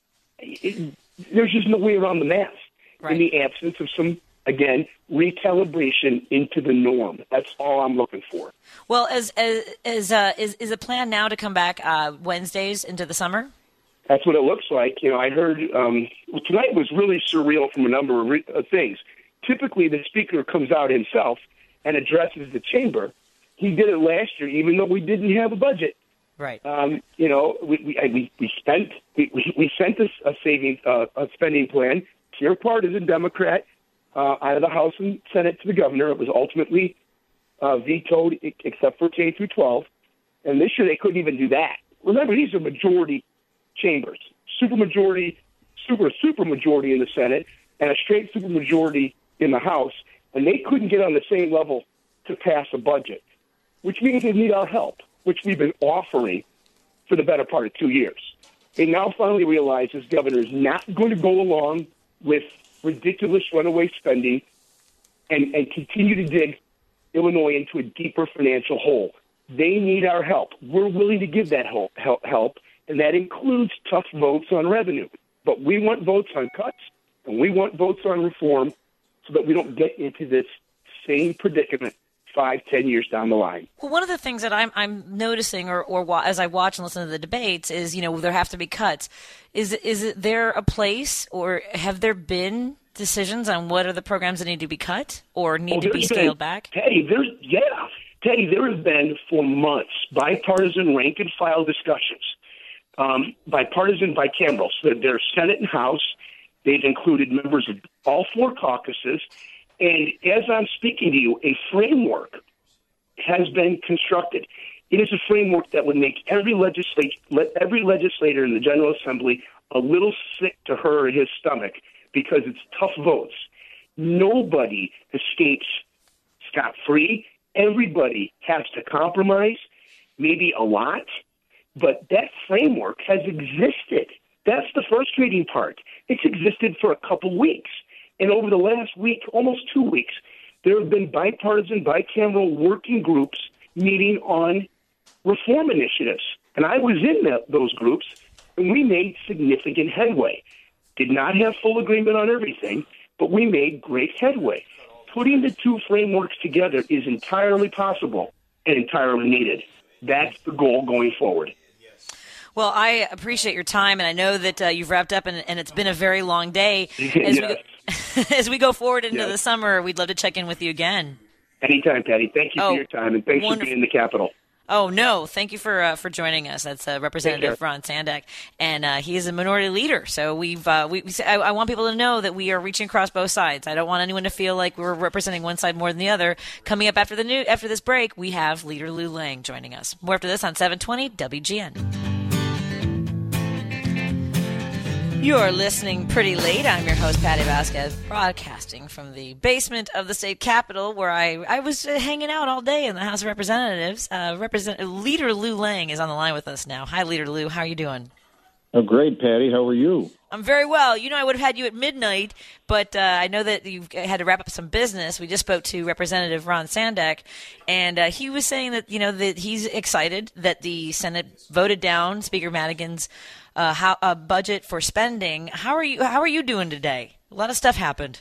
It, there's just no way around the math Right. in the absence of some, again, recalibration into the norm. That's all I'm looking for. Well, as as, as uh, is is the plan now to come back uh, Wednesdays into the summer? That's what it looks like. You know, I heard um, well, tonight was really surreal from a number of re- of things. Typically, the speaker comes out himself and addresses the chamber. He did it last year, even though we didn't have a budget. Right. Um, you know, we we we, we spent we, we, we sent a, a saving uh, a spending plan, pure partisan Democrat, uh, out of the House and Senate to the governor. It was ultimately uh, vetoed, e- except for K through twelve. And this year they couldn't even do that. Remember, these are majority chambers, super majority, super super majority in the Senate, and a straight super majority in the House, and they couldn't get on the same level to pass a budget, which means they need our help, which we've been offering for the better part of two years. They now finally realize this governor is not going to go along with ridiculous runaway spending and, and continue to dig Illinois into a deeper financial hole. They need our help. We're willing to give that help, help, and that includes tough votes on revenue. But we want votes on cuts, and we want votes on reform, so that we don't get into this same predicament five, ten years down the line. Well, one of the things that I'm I'm noticing, or or wa- as I watch and listen to the debates, is you know there have to be cuts. Is is it there a place, or have there been decisions on what are the programs that need to be cut or need Oh, to be there's scaled been, back? Teddy, there's yeah, Teddy. There have been for months bipartisan rank and file discussions, um, bipartisan, bicameral. So there's Senate and House. They've included members of all four caucuses. And as I'm speaking to you, a framework has been constructed. It is a framework that would make every legislator, every legislator in the General Assembly a little sick to her or his stomach because it's tough votes. Nobody escapes scot-free. Everybody has to compromise, maybe a lot, but that framework has existed. That's the frustrating part. It's existed for a couple weeks. And over the last week, almost two weeks, there have been bipartisan, bicameral working groups meeting on reform initiatives. And I was in that, those groups, and we made significant headway. Did not have full agreement on everything, but we made great headway. Putting the two frameworks together is entirely possible and entirely needed. That's the goal going forward. Well, I appreciate your time, and I know that uh, you've wrapped up, and, and it's been a very long day. As, Yes. we, go, as we go forward into Yes. the summer, we'd love to check in with you again. Anytime, Patty. Thank you Oh, for your time, and thanks wonderful. for being in the Capitol. Oh, no. Thank you for uh, for joining us. That's uh, Representative Ron Sandak, and uh, he is a minority leader. So we've uh, we, we I, I want people to know that we are reaching across both sides. I don't want anyone to feel like we're representing one side more than the other. Coming up after the new after this break, we have Leader Lou Lang joining us. More after this on seven twenty W G N. You're listening Pretty Late. I'm your host, Patty Vasquez, broadcasting from the basement of the state capitol, where I, I was uh, hanging out all day in the House of Representatives. Uh, Represent- Leader Lou Lang is on the line with us now. Hi, Leader Lou. How are you doing? Oh, great, Patty. How are you? I'm very well. You know, I would have had you at midnight, but uh, I know that you had to wrap up some business. We just spoke to Representative Ron Sandak, and uh, he was saying that, you know, that he's excited that the Senate voted down Speaker Madigan's uh, how, uh, budget for spending. How are you? How are you doing today? A lot of stuff happened.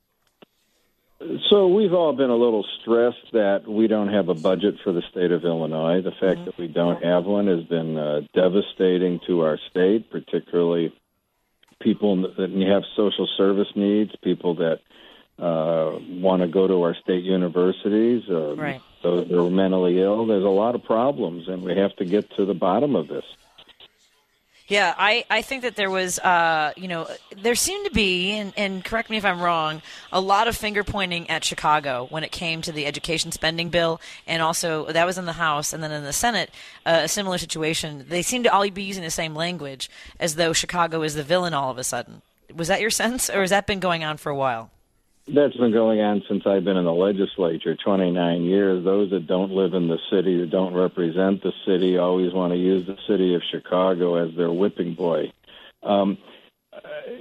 So we've all been a little stressed that we don't have a budget for the state of Illinois. The fact mm-hmm. that we don't have one has been uh, devastating to our state, particularly people that have social service needs, people that uh, want to go to our state universities, uh, right. those that are mentally ill. There's a lot of problems, and we have to get to the bottom of this. Yeah, I, I think that there was, uh, you know, there seemed to be, and, and correct me if I'm wrong, a lot of finger pointing at Chicago when it came to the education spending bill, and also that was in the House, and then in the Senate, uh, a similar situation. They seem to all be using the same language, as though Chicago is the villain all of a sudden. Was that your sense, or has that been going on for a while? That's been going on since I've been in the legislature, twenty-nine years. Those that don't live in the city, that don't represent the city, always want to use the city of Chicago as their whipping boy. Um, uh,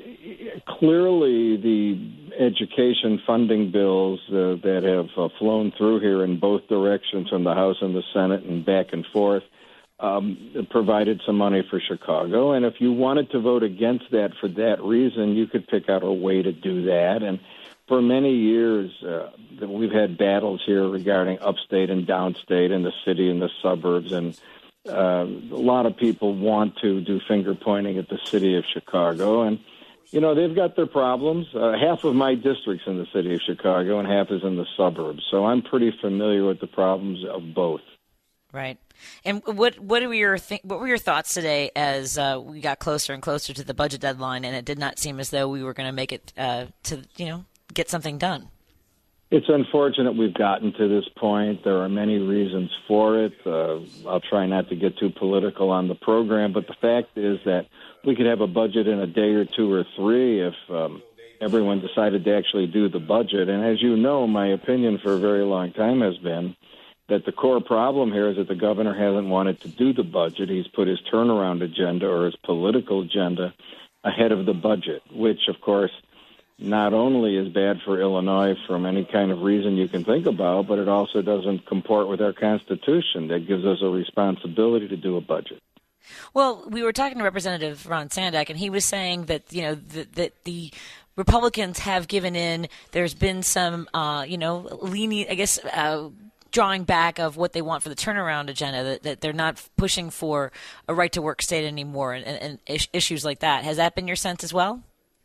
clearly, the education funding bills uh, that have uh, flown through here in both directions from the House and the Senate and back and forth um, provided some money for Chicago. And if you wanted to vote against that for that reason, you could pick out a way to do that. And for many years, uh, we've had battles here regarding upstate and downstate and the city and the suburbs. And uh, a lot of people want to do finger pointing at the city of Chicago. And, you know, they've got their problems. Uh, half of my district's in the city of Chicago and half is in the suburbs. So I'm pretty familiar with the problems of both. Right. And what what were your th- what were your thoughts today as uh, we got closer and closer to the budget deadline, and it did not seem as though we were going to make it uh, to, you know, get something done? It's unfortunate we've gotten to this point. There are many reasons for it. Uh, I'll try not to get too political on the program, but the fact is that we could have a budget in a day or two or three if um, everyone decided to actually do the budget. And as you know, my opinion for a very long time has been that the core problem here is that the governor hasn't wanted to do the budget. He's put his turnaround agenda or his political agenda ahead of the budget, which, of course, not only is bad for Illinois from any kind of reason you can think about, but it also doesn't comport with our Constitution that gives us a responsibility to do a budget. Well, we were talking to Representative Ron Sandak, and he was saying that, you know, that, that the Republicans have given in. There's been some, uh, you know, leaning, I guess, uh, drawing back of what they want for the turnaround agenda, that, that they're not pushing for a right-to-work state anymore and, and, and issues like that. Has that been your sense as well?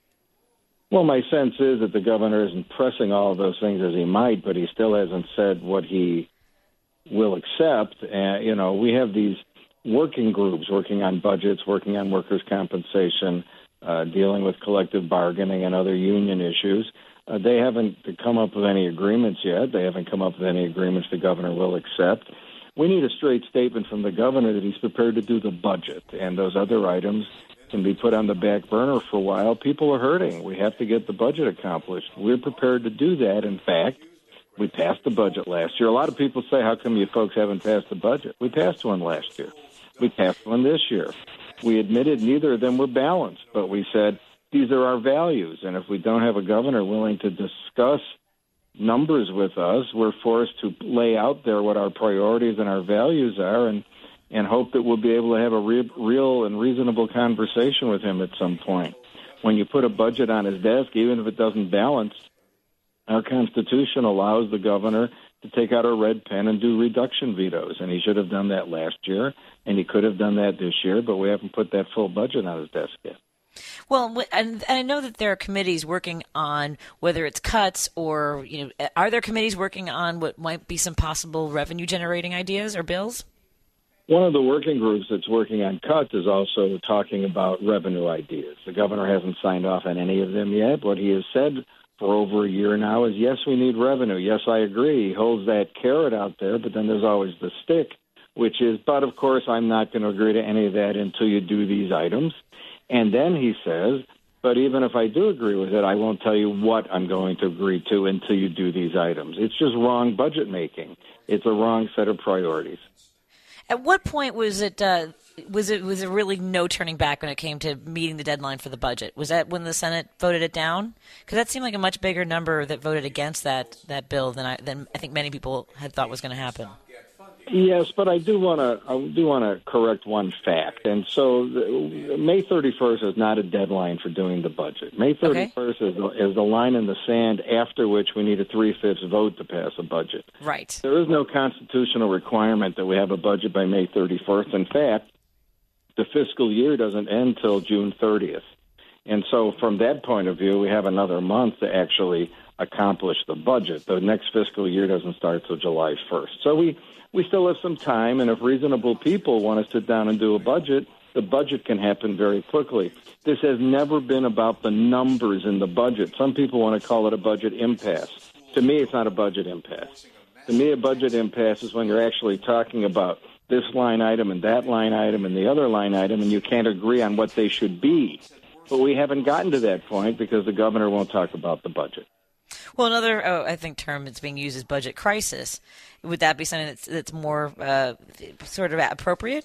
Well, my sense is that the governor isn't pressing all of those things as he might, but he still hasn't said what he will accept. Uh, you know, we have these working groups working on budgets, working on workers' compensation, uh, dealing with collective bargaining and other union issues. Uh, they haven't come up with any agreements yet. They haven't come up with any agreements the governor will accept. We need a straight statement from the governor that he's prepared to do the budget, and those other items can be put on the back burner for a while. People are hurting. We have to get the budget accomplished. We're prepared to do that. In fact, we passed the budget last year. A lot of people say, how come you folks haven't passed the budget? We passed one last year. We passed one this year. We admitted neither of them were balanced, but we said these are our values, and if we don't have a governor willing to discuss numbers with us, we're forced to lay out there what our priorities and our values are, and and hope that we'll be able to have a re- real and reasonable conversation with him at some point. When you put a budget on his desk, even if it doesn't balance, our Constitution allows the governor to take out a red pen and do reduction vetoes, and he should have done that last year, and he could have done that this year, but we haven't put that full budget on his desk yet. Well, and I know that there are committees working on whether it's cuts or, you know, are there committees working on what might be some possible revenue-generating ideas or bills? One of the working groups that's working on cuts is also talking about revenue ideas. The governor hasn't signed off on any of them yet. What he has said for over a year now is, yes, we need revenue. Yes, I agree. He holds that carrot out there, but then there's always the stick, which is, but of course, I'm not going to agree to any of that until you do these items. And then he says, but even if I do agree with it, I won't tell you what I'm going to agree to until you do these items. It's just wrong budget making. It's a wrong set of priorities. At what point was it uh, was it was it really no turning back when it came to meeting the deadline for the budget? Was that when the Senate voted it down? Because that seemed like a much bigger number that voted against that that bill than I than I think many people had thought was going to happen. Yes, but I do want to I do want to correct one fact, and so the, May thirty-first is not a deadline for doing the budget. May thirty-first okay. is, is the line in the sand after which we need a three-fifths vote to pass a budget. Right. There is no constitutional requirement that we have a budget by May thirty-first. In fact, the fiscal year doesn't end till June thirtieth, and so from that point of view, we have another month to actually accomplish the budget. The next fiscal year doesn't start till July first, so we. We still have some time, and if reasonable people want to sit down and do a budget, the budget can happen very quickly. This has never been about the numbers in the budget. Some people want to call it a budget impasse. To me, it's not a budget impasse. To me, a budget impasse is when you're actually talking about this line item and that line item and the other line item, and you can't agree on what they should be. But we haven't gotten to that point because the governor won't talk about the budget. Well, another, oh, I think, term that's being used is budget crisis. Would that be something that's, that's more uh, sort of appropriate?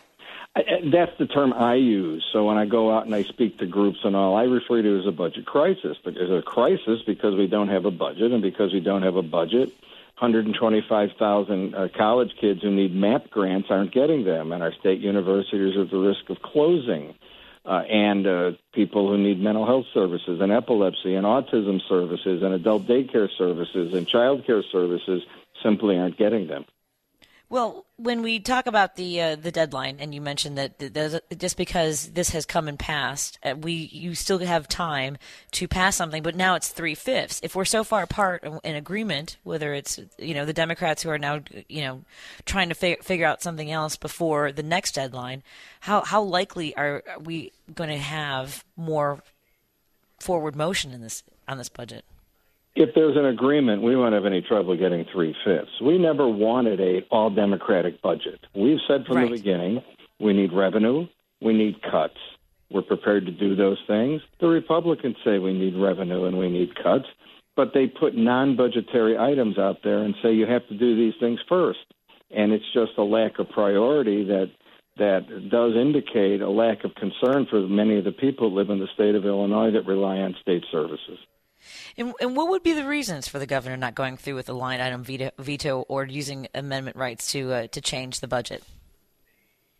I, that's the term I use. So when I go out and I speak to groups and all, I refer to it as a budget crisis. But there's a crisis because we don't have a budget, and because we don't have a budget, one hundred twenty-five thousand uh, college kids who need MAP grants aren't getting them, and our state universities are at the risk of closing. Uh, and uh, people who need mental health services and epilepsy and autism services and adult daycare services and child care services simply aren't getting them. Well, when we talk about the uh, the deadline, and you mentioned that there's, just because this has come and passed, uh, we you still have time to pass something, but now it's three fifths. If we're so far apart in agreement, whether it's you know the Democrats who are now you know trying to fi- figure out something else before the next deadline, how how likely are we going to have more forward motion in this on this budget? If there's an agreement, we won't have any trouble getting three-fifths. We never wanted a all-Democratic budget. We've said from right. the beginning, we need revenue, we need cuts. We're prepared to do those things. The Republicans say we need revenue and we need cuts, but they put non-budgetary items out there and say you have to do these things first. And it's just a lack of priority that that does indicate a lack of concern for many of the people who live in the state of Illinois that rely on state services. And, and what would be the reasons for the governor not going through with a line item veto, veto or using amendment rights to uh, to change the budget?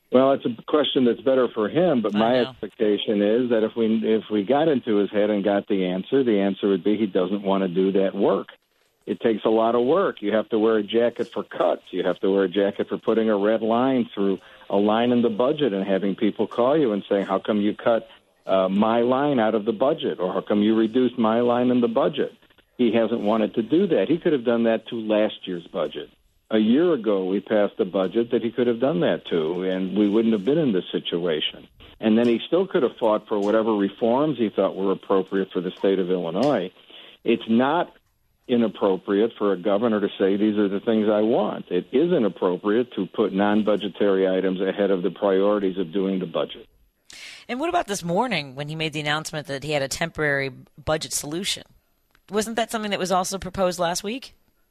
Well, it's a question that's better for him, but I my know. expectation is that if we if we got into his head and got the answer, the answer would be he doesn't want to do that work. It takes a lot of work. You have to wear a jacket for cuts. You have to wear a jacket for putting a red line through a line in the budget and having people call you and saying, how come you cut uh, my line out of the budget? Or how come you reduced my line in the budget? He hasn't wanted to do that. He could have done that to last year's budget. A year ago, we passed a budget that he could have done that to, and we wouldn't have been in this situation. And then he still could have fought for whatever reforms he thought were appropriate for the state of Illinois. It's not inappropriate for a governor to say, these are the things I want. It is inappropriate to put non-budgetary items ahead of the priorities of doing the budget. And what about this morning when he made the announcement that he had a temporary budget solution? Wasn't that something that was also proposed last week?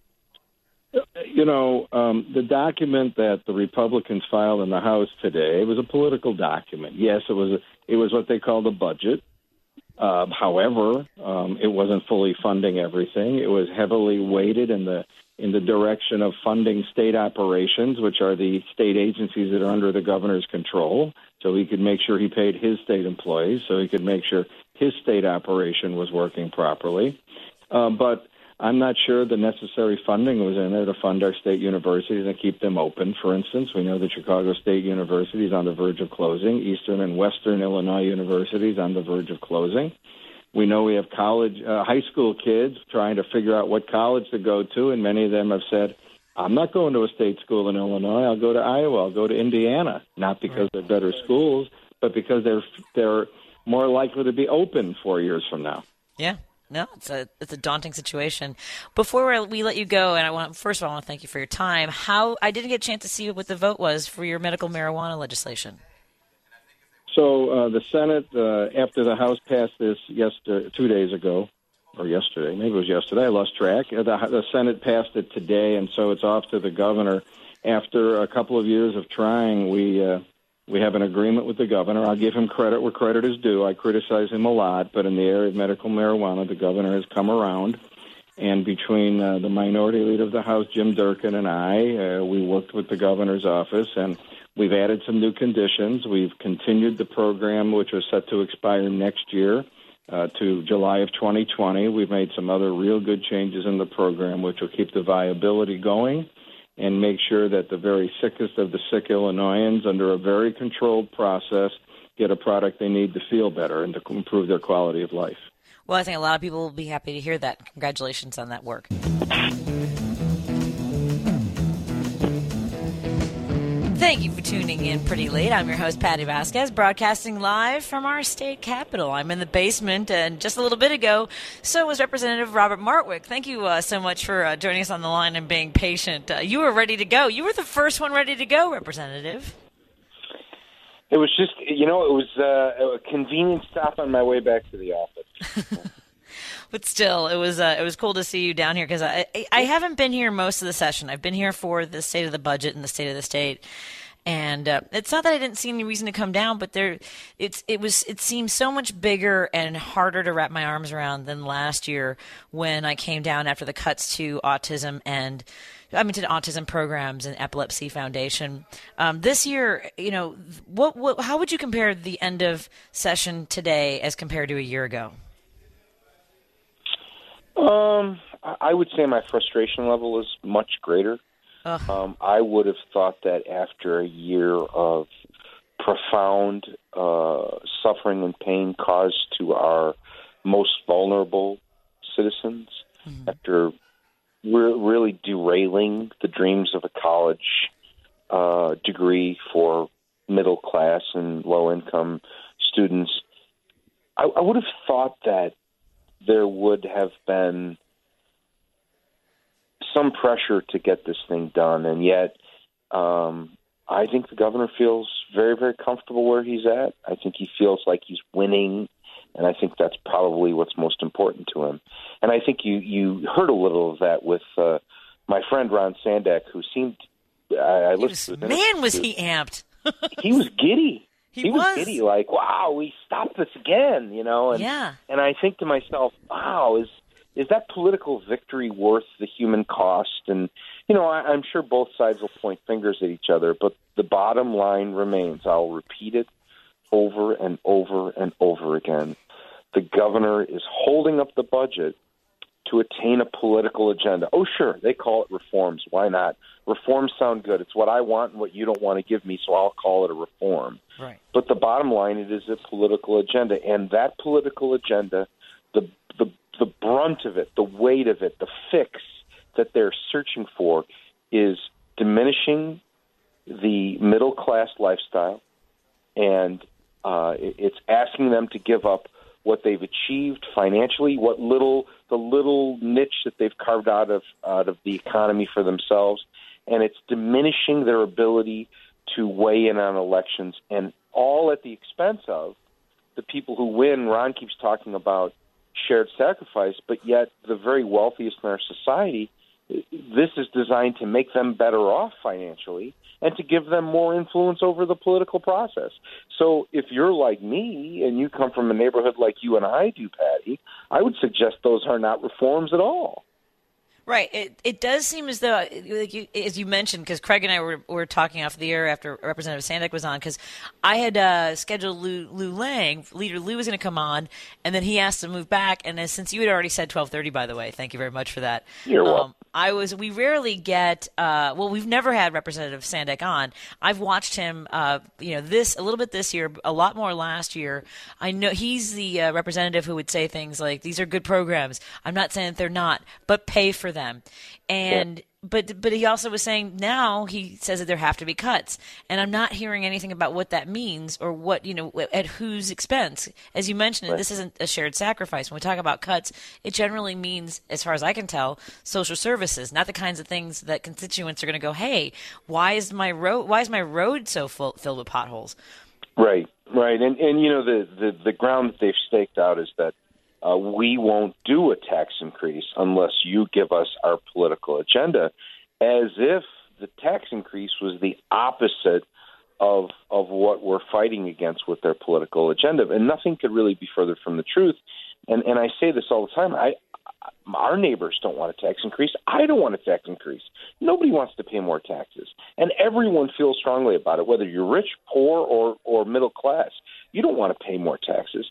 You know, um, the document that the Republicans filed in the House today was a political document. Yes, it was. A, it was what they called a budget. Uh, however, um, it wasn't fully funding everything. It was heavily weighted in the in the direction of funding state operations, which are the state agencies that are under the governor's control. So he could make sure he paid his state employees. So he could make sure his state operation was working properly. Uh, but I'm not sure the necessary funding was in there to fund our state universities and keep them open. For instance, we know that Chicago State University is on the verge of closing. Eastern and Western Illinois universities on the verge of closing. We know we have college, uh, high school kids trying to figure out what college to go to, and many of them have said, I'm not going to a state school in Illinois. I'll go to Iowa. I'll go to Indiana, not because they're better schools, but because they're they're more likely to be open four years from now. Yeah. No, it's a it's a daunting situation. Before we let you go, and I want first of all, I want to thank you for your time. How I didn't get a chance to see what the vote was for your medical marijuana legislation. So uh, the Senate, uh, after the House passed this yesterday, two days ago, or yesterday, maybe it was yesterday, I lost track. The, the Senate passed it today, and so it's off to the governor. After a couple of years of trying, we uh, we have an agreement with the governor. I'll give him credit where credit is due. I criticize him a lot, but in the area of medical marijuana, the governor has come around. And between uh, the minority leader of the House, Jim Durkin, and I, uh, we worked with the governor's office, and we've added some new conditions. We've continued the program, which was set to expire next year, uh, to July of twenty twenty. We've made some other real good changes in the program, which will keep the viability going and make sure that the very sickest of the sick Illinoisans, under a very controlled process, get a product they need to feel better and to improve their quality of life. Well, I think a lot of people will be happy to hear that. Congratulations on that work. Thank you for tuning in pretty late. I'm your host, Patty Vasquez, broadcasting live from our state capitol. I'm in the basement, and just a little bit ago, so was Representative Robert Martwick. Thank you uh, so much for uh, joining us on the line and being patient. Uh, you were ready to go. You were the first one ready to go, Representative. It was just, you know, it was uh, a convenient stop on my way back to the office. But still, it was uh, it was cool to see you down here because I, I I haven't been here most of the session. I've been here for the state of the budget and the state of the state, and uh, it's not that I didn't see any reason to come down, but there, it's it was it seemed so much bigger and harder to wrap my arms around than last year when I came down after the cuts to autism and. I mean, to the autism programs and Epilepsy Foundation. Um, this year, you know, what, what, how would you compare the end of session today as compared to a year ago? Um, I would say my frustration level is much greater. Um, I would have thought that after a year of profound uh, suffering and pain caused to our most vulnerable citizens, mm-hmm. after We're really derailing the dreams of a college uh, degree for middle class and low income students. I, I would have thought that there would have been some pressure to get this thing done, and yet um, I think the governor feels very, very comfortable where he's at. I think he feels like he's winning. And I think that's probably what's most important to him. And I think you, you heard a little of that with uh, my friend Ron Sandak, who seemed I, I listened was, to man, was he amped? He was giddy. He, he was. was giddy, like, wow, we stopped this again, you know. And, yeah. And I think to myself, wow, is is that political victory worth the human cost? And, you know, I, I'm sure both sides will point fingers at each other, but the bottom line remains, I'll repeat it over and over and over again. The governor is holding up the budget to attain a political agenda. Oh, sure, they call it reforms. Why not? Reforms sound good. It's what I want and what you don't want to give me, so I'll call it a reform. Right. But the bottom line, it is a political agenda, and that political agenda, the the the brunt of it, the weight of it, the fix that they're searching for is diminishing the middle-class lifestyle, and uh, it's asking them to give up what they've achieved financially, what little the little niche that they've carved out of out of the economy for themselves, and it's diminishing their ability to weigh in on elections, and all at the expense of the people who win. Ron keeps talking about shared sacrifice, but yet the very wealthiest in our society, this is designed to make them better off financially and to give them more influence over the political process. So if you're like me and you come from a neighborhood like you and I do, Patty, I would suggest those are not reforms at all. Right. It it does seem as though, like you, as you mentioned, because Craig and I were, were talking off the air after Representative Sandick was on, because I had uh, scheduled Lou, Lou Lang, Leader Lou was going to come on, and then he asked to move back. And as, since you had already said twelve thirty, by the way, thank you very much for that. You're um, welcome. I was. We rarely get. Uh, well, we've never had Representative Sandick on. I've watched him. Uh, you know, this a little bit this year, a lot more last year. I know he's the uh, representative who would say things like, "These are good programs. I'm not saying that they're not, but pay for them." And. Yeah. But but he also was saying now he says that there have to be cuts, and I'm not hearing anything about what that means or what, you know, at whose expense. As you mentioned, right. This isn't a shared sacrifice. When we talk about cuts, it generally means, as far as I can tell, social services, not the kinds of things that constituents are going to go, hey, why is my road why is my road so full, filled with potholes? Right, right, and and you know the the, the ground that they've staked out is that. Uh, we won't do a tax increase unless you give us our political agenda, as if the tax increase was the opposite of of what we're fighting against with their political agenda. And nothing could really be further from the truth. And and I say this all the time. I, our neighbors don't want a tax increase. I don't want a tax increase. Nobody wants to pay more taxes. And everyone feels strongly about it, whether you're rich, poor, or, or middle class. You don't want to pay more taxes.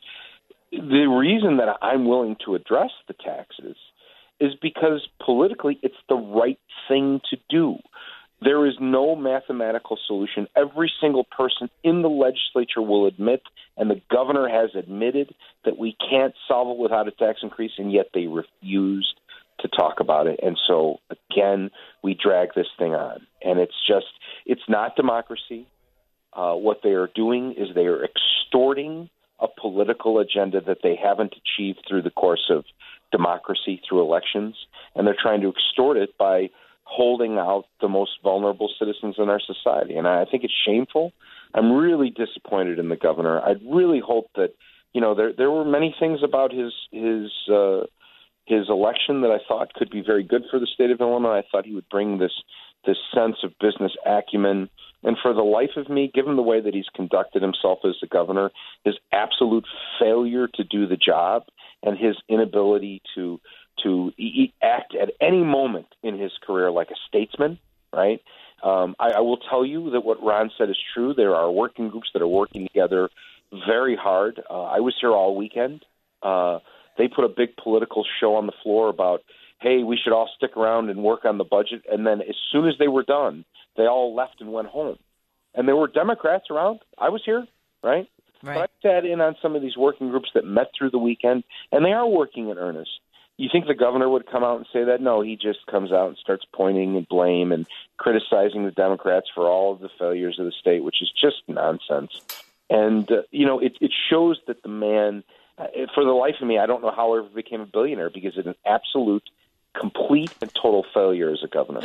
The reason that I'm willing to address the taxes is because politically it's the right thing to do. There is no mathematical solution. Every single person in the legislature will admit, and the governor has admitted, that we can't solve it without a tax increase, and yet they refused to talk about it. And so, again, we drag this thing on. And it's just, it's not democracy. Uh, what they are doing is they are extorting a political agenda that they haven't achieved through the course of democracy, through elections, and they're trying to extort it by holding out the most vulnerable citizens in our society. And I think it's shameful. I'm really disappointed in the governor. I really hope that, you know, there there were many things about his his uh, his election that I thought could be very good for the state of Illinois. I thought he would bring this this sense of business acumen. And for the life of me, given the way that he's conducted himself as the governor, his absolute failure to do the job and his inability to to e- act at any moment in his career like a statesman, right? Um, I, I will tell you that what Ron said is true. There are working groups that are working together very hard. Uh, I was here all weekend. Uh, they put a big political show on the floor about, hey, we should all stick around and work on the budget. And then as soon as they were done, they all left and went home. And there were Democrats around. I was here, right? Right. But I sat in on some of these working groups that met through the weekend, and they are working in earnest. You think the governor would come out and say that? No, he just comes out and starts pointing and blame and criticizing the Democrats for all of the failures of the state, which is just nonsense. And, uh, you know, it, it shows that the man, uh, for the life of me, I don't know how he ever became a billionaire because it's an absolute, complete, and total failure as a governor.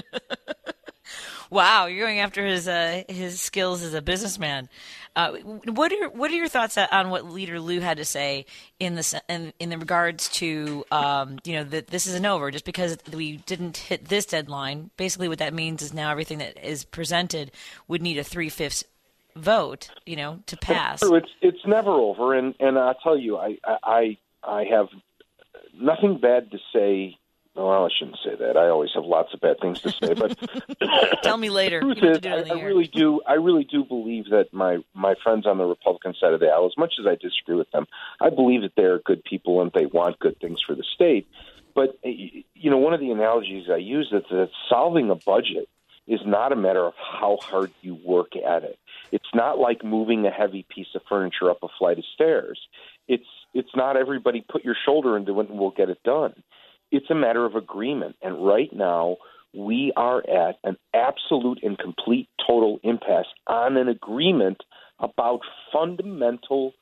Wow, you're going after his uh, his skills as a businessman. Uh, what are what are your thoughts on what Leader Lou had to say in the in, in the regards to um, you know that this isn't over just because we didn't hit this deadline? Basically, what that means is now everything that is presented would need a three-fifths vote, you know, to pass. It's it's never over, and and I'll tell you, I I I have nothing bad to say. Well, I shouldn't say that. I always have lots of bad things to say, but tell me later. The truth is, I, I really do. I really do believe that my my friends on the Republican side of the aisle, as much as I disagree with them, I believe that they're good people and they want good things for the state. But you know, one of the analogies I use is that solving a budget is not a matter of how hard you work at it. It's not like moving a heavy piece of furniture up a flight of stairs. It's it's not everybody put your shoulder into it and we'll get it done. It's a matter of agreement. And right now, we are at an absolute and complete total impasse on an agreement about fundamental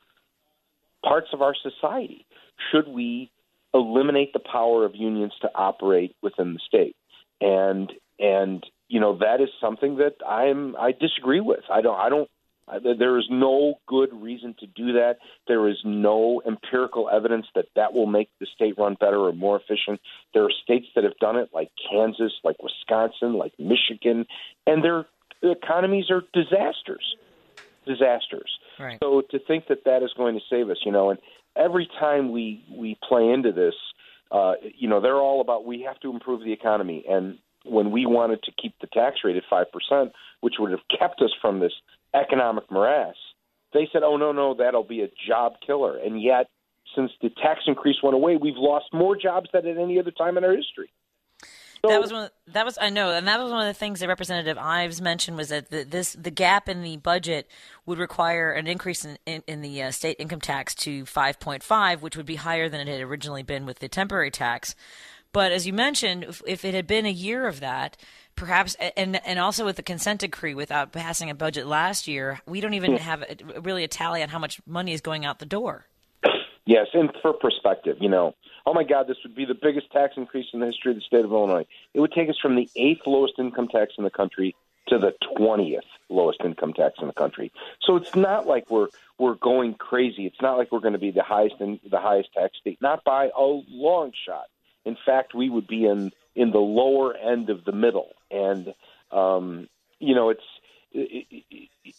parts of our society. Should we eliminate the power of unions to operate within the state? And and you know, that is something that I'm I disagree with. I don't I don't There is no good reason to do that. There is no empirical evidence that that will make the state run better or more efficient. There are states that have done it, like Kansas, like Wisconsin, like Michigan, and their economies are disasters, disasters. Right. So to think that that is going to save us, you know, and every time we, we play into this, uh, you know, they're all about we have to improve the economy. And when we wanted to keep the tax rate at five percent, which would have kept us from this economic morass, they said, oh, no, no, that'll be a job killer. And yet, since the tax increase went away, we've lost more jobs than at any other time in our history. So, that was one. Of, that was I know, and that was one of the things that Representative Ives mentioned was that the, this the gap in the budget would require an increase in, in, in the uh, state income tax to five point five, which would be higher than it had originally been with the temporary tax. But as you mentioned, if, if it had been a year of that, perhaps, and and also with the consent decree, without passing a budget last year, we don't even have a, really a tally on how much money is going out the door. Yes, and for perspective, you know, oh my God, this would be the biggest tax increase in the history of the state of Illinois. It would take us from the eighth lowest income tax in the country to the twentieth lowest income tax in the country. So it's not like we're we're going crazy. It's not like we're going to be the highest in the highest tax state, not by a long shot. In fact, we would be in, in the lower end of the middle. And, um, you know, it's it, it, it,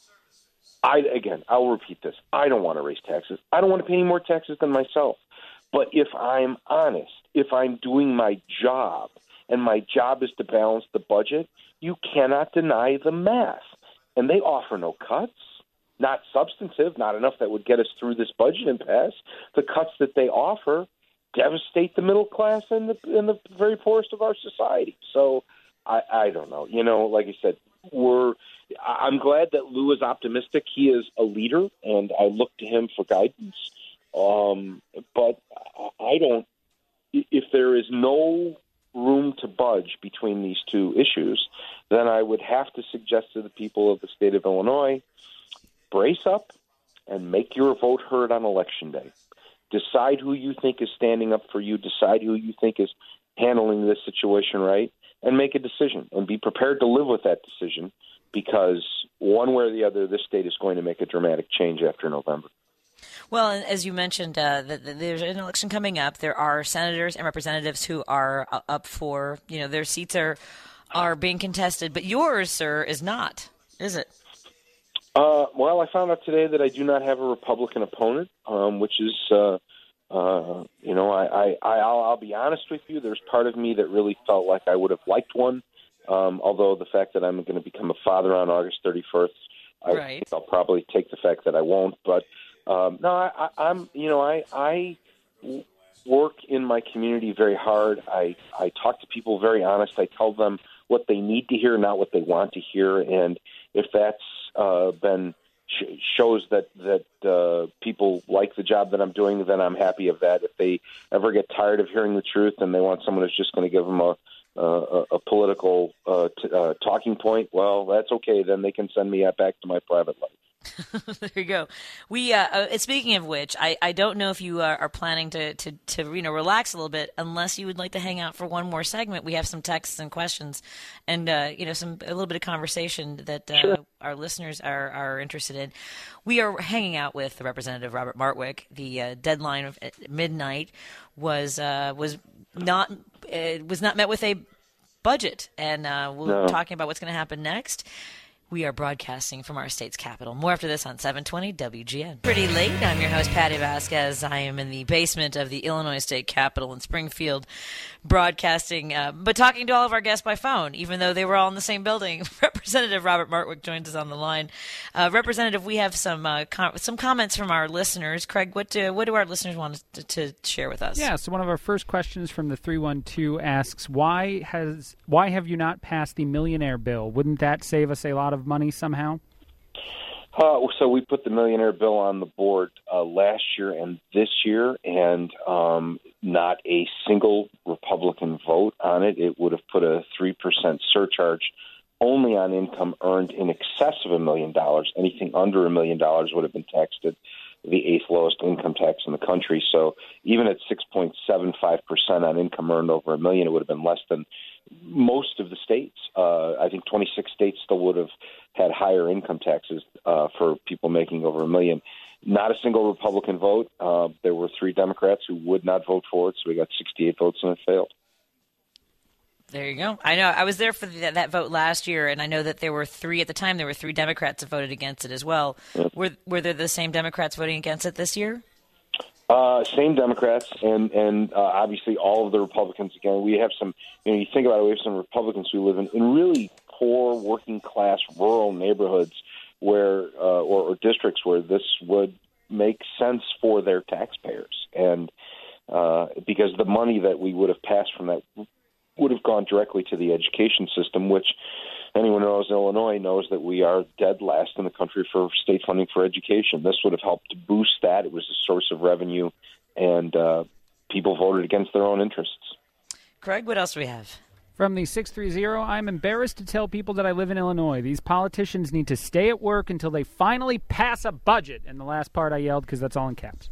I again, I'll repeat this. I don't want to raise taxes. I don't want to pay any more taxes than myself. But if I'm honest, if I'm doing my job, and my job is to balance the budget, you cannot deny the math. And they offer no cuts, not substantive, not enough that would get us through this budget impasse. The cuts that they offer devastate the middle class and the and the very poorest of our society. So I, I don't know. You know, like I said, we're. I'm glad that Lou is optimistic. He is a leader, and I look to him for guidance. Um, but I don't. If there is no room to budge between these two issues, then I would have to suggest to the people of the state of Illinois, brace up and make your vote heard on Election Day. Decide who you think is standing up for you. Decide who you think is handling this situation right, and make a decision. And be prepared to live with that decision, because one way or the other, this state is going to make a dramatic change after November. Well, as you mentioned, uh, the, the, there's an election coming up. There are senators and representatives who are up for, you know, their seats are are being contested. But yours, sir, is not, is it? Uh, well, I found out today that I do not have a Republican opponent, um, which is, uh, uh, you know, I, I, I, I'll, I'll be honest with you. There's part of me that really felt like I would have liked one, um, although the fact that I'm going to become a father on August thirty-first, I right. think I'll probably take the fact that I won't. But um, no, I, I, I'm, you know, I, I work in my community very hard. I, I talk to people very honest. I tell them what they need to hear, not what they want to hear, and if that's Uh, been sh- shows that that uh, people like the job that I'm doing, then I'm happy of that. If they ever get tired of hearing the truth and they want someone who's just going to give them a a, a political uh, t- uh, talking point, well, that's okay. Then they can send me back to my private life. There you go. We uh, uh, speaking of which, I, I don't know if you uh, are planning to, to, to you know relax a little bit, unless you would like to hang out for one more segment. We have some texts and questions, and uh, you know some a little bit of conversation that uh, Sure. our listeners are, are interested in. We are hanging out with Representative Robert Martwick. The uh, deadline of at midnight was uh, was not uh, was not met with a budget, and uh, we're No. talking about what's going to happen next. We are broadcasting from our state's capital. More after this on seven twenty W G N. Pretty late. I'm your host, Patty Vasquez. I am in the basement of the Illinois State Capitol in Springfield, broadcasting, uh, but talking to all of our guests by phone, even though they were all in the same building. Representative Robert Martwick joins us on the line. Uh, Representative, we have some uh, com- some comments from our listeners. Craig, what do, what do our listeners want to, to share with us? Yeah, so one of our first questions from the three one two asks, why has why have you not passed the millionaire bill? Wouldn't that save us a lot of money somehow? Uh, so we put the millionaire bill on the board uh, last year and this year, and um, not a single Republican vote on it. It would have put a three percent surcharge only on income earned in excess of a million dollars. Anything under a million dollars would have been taxed at the eighth lowest income tax in the country. So even at six point seven five percent on income earned over a million, it would have been less than most of the states. Uh, I think twenty-six states still would have had higher income taxes uh, for people making over a million. Not a single Republican vote. Uh, there were three Democrats who would not vote for it, so we got sixty-eight votes and it failed. There you go. I know. I was there for the, that vote last year, and I know that there were three at the time. There were three Democrats that voted against it as well. Yep. Were Were there the same Democrats voting against it this year? Uh, same Democrats, and and uh, obviously all of the Republicans. Again, we have some. You know, you think about it. We have some Republicans who live in, in really poor, working class, rural neighborhoods where uh, or, or districts where this would make sense for their taxpayers, and uh, because the money that we would have passed from that would have gone directly to the education system, which anyone who knows Illinois knows that we are dead last in the country for state funding for education. This would have helped to boost that. It was a source of revenue, and uh, people voted against their own interests. Craig, what else do we have? From the six three zero, I'm embarrassed to tell people that I live in Illinois. These politicians need to stay at work until they finally pass a budget. And the last part I yelled because that's all in caps.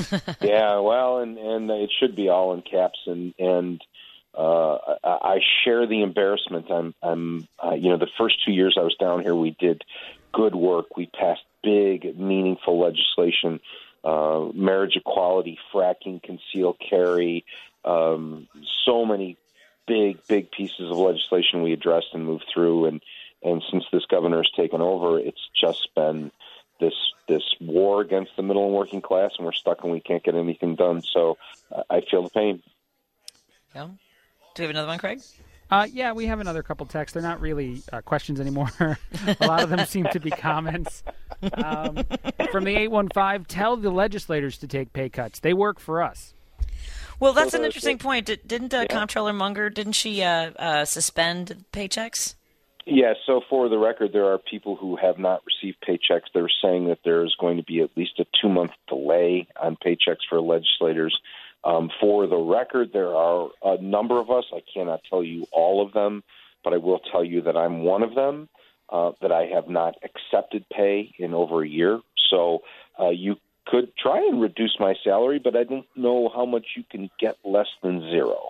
Yeah, well, and, and it should be all in caps, and and Uh, I, I share the embarrassment. I'm, I'm, uh, you know, the first two years I was down here, we did good work. We passed big, meaningful legislation, uh, marriage equality, fracking, concealed carry, um, so many big, big pieces of legislation we addressed and moved through. And, and since this governor has taken over, it's just been this this war against the middle and working class, and we're stuck and we can't get anything done. So uh, I feel the pain. Yeah. Do we have another one, Craig? Uh, yeah, we have another couple texts. They're not really uh, questions anymore. A lot of them seem to be comments. Um, from the eight one five, tell the legislators to take pay cuts. They work for us. Well, that's an interesting point. Did, didn't uh, yeah. Comptroller Munger, didn't she uh, uh, suspend paychecks? Yeah, so for the record, there are people who have not received paychecks. They're saying that there's going to be at least a two-month delay on paychecks for legislators. Um, for the record, there are a number of us. I cannot tell you all of them, but I will tell you that I'm one of them, uh, that I have not accepted pay in over a year. So uh, you could try and reduce my salary, but I don't know how much you can get less than zero.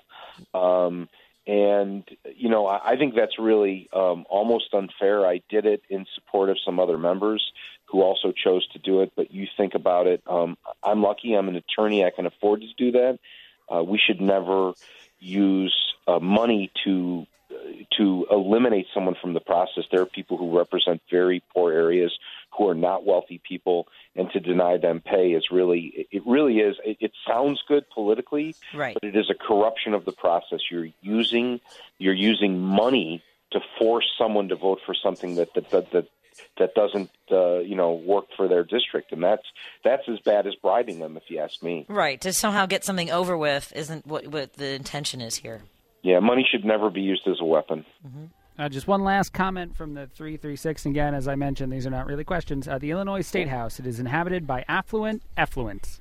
Um, and, you know, I, I think that's really um, almost unfair. I did it in support of some other members who also chose to do it, but you think about it, um, I'm lucky, I'm an attorney, I can afford to do that. Uh, we should never use uh, money to uh, to eliminate someone from the process. There are people who represent very poor areas who are not wealthy people, and to deny them pay is really, it really is, it, it sounds good politically, right, but it is a corruption of the process. You're using, you're using money to force someone to vote for something that, that, that, that that doesn't, uh, you know, work for their district. And that's that's as bad as bribing them, if you ask me. Right. To somehow get something over with isn't what, what the intention is here. Yeah, money should never be used as a weapon. Mm-hmm. Uh, just one last comment from the three three six. Again, as I mentioned, these are not really questions. Uh, the Illinois State House, it is inhabited by affluent effluents.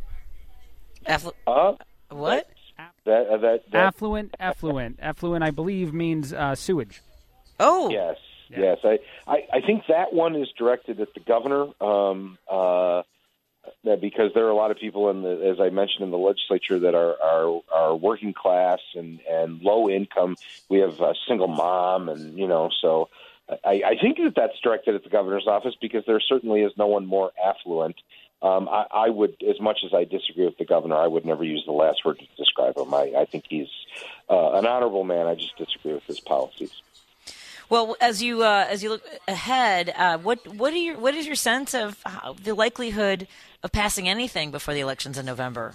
Afflu- uh, what? That, uh, that, that, affluent effluent. Effluent, I believe, means uh, sewage. Oh. Yes. Yeah. Yes, I, I, I think that one is directed at the governor um, uh, because there are a lot of people, in the, as I mentioned, in the legislature that are, are, are working class and, and low income. We have a single mom, and, you know, so I, I think that that's directed at the governor's office because there certainly is no one more affluent. Um, I, I would, as much as I disagree with the governor, I would never use the last word to describe him. I, I think he's uh, an honorable man. I just disagree with his policies. Well, as you uh, as you look ahead, uh, what what are your what is your sense of how, the likelihood of passing anything before the elections in November?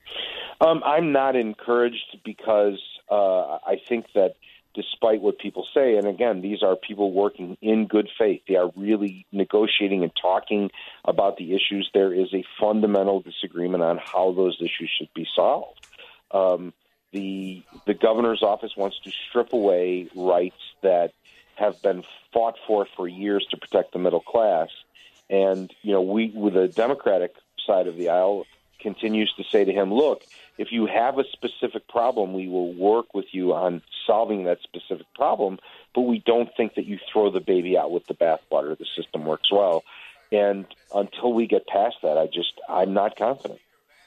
Um, I'm not encouraged because uh, I think that despite what people say, and again, these are people working in good faith. They are really negotiating and talking about the issues. There is a fundamental disagreement on how those issues should be solved. Um, the the governor's office wants to strip away rights that have been fought for for years to protect the middle class. And, you know, we, with the Democratic side of the aisle, continues to say to him, look, if you have a specific problem, we will work with you on solving that specific problem, but we don't think that you throw the baby out with the bathwater. The system works well. And until we get past that, I just, I'm not confident.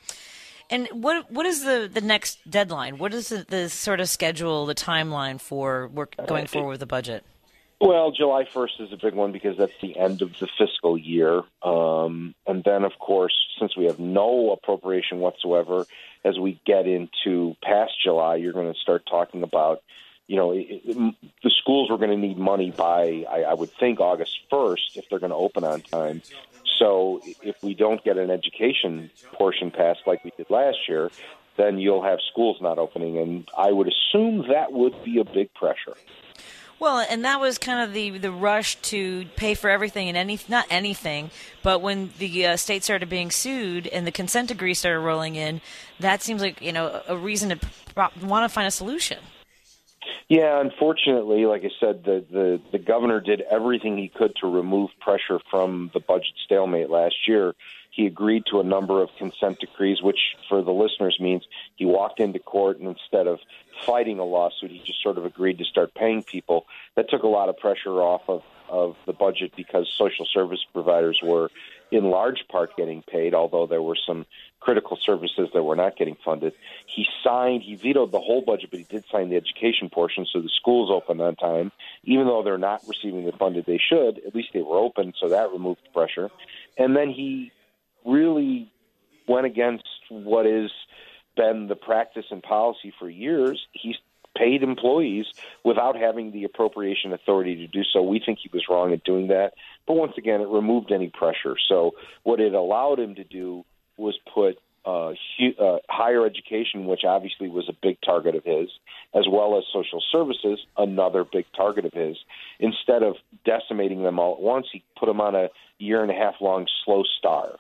And what what is the, the next deadline? What is the, the sort of schedule, the timeline for work going forward with the budget? Well, July first is a big one because that's the end of the fiscal year. Um, and then, of course, since we have no appropriation whatsoever, as we get into past July, you're going to start talking about, you know, it, it, the schools are going to need money by, I, I would think, August first if they're going to open on time. So if we don't get an education portion passed like we did last year, then you'll have schools not opening. And I would assume that would be a big pressure. Well, and that was kind of the, the rush to pay for everything and any not anything, but when the uh, state started being sued and the consent decree started rolling in, that seems like, you know, a reason to pro- want to find a solution. Yeah, unfortunately, like I said, the, the, the governor did everything he could to remove pressure from the budget stalemate last year. He agreed to a number of consent decrees, which for the listeners means he walked into court and instead of fighting a lawsuit, he just sort of agreed to start paying people. That took a lot of pressure off of, of the budget because social service providers were in large part getting paid, although there were some critical services that were not getting funded. He signed, he vetoed the whole budget, but he did sign the education portion, so the schools opened on time. Even though they're not receiving the funded they should, at least they were open, so that removed pressure. And then he really went against what has been the practice and policy for years. He's paid employees without having the appropriation authority to do so. We think he was wrong in doing that. But once again, it removed any pressure. So what it allowed him to do was put uh, hu- uh, higher education, which obviously was a big target of his, as well as social services, another big target of his. Instead of decimating them all at once, he put them on a year and a half long slow starve.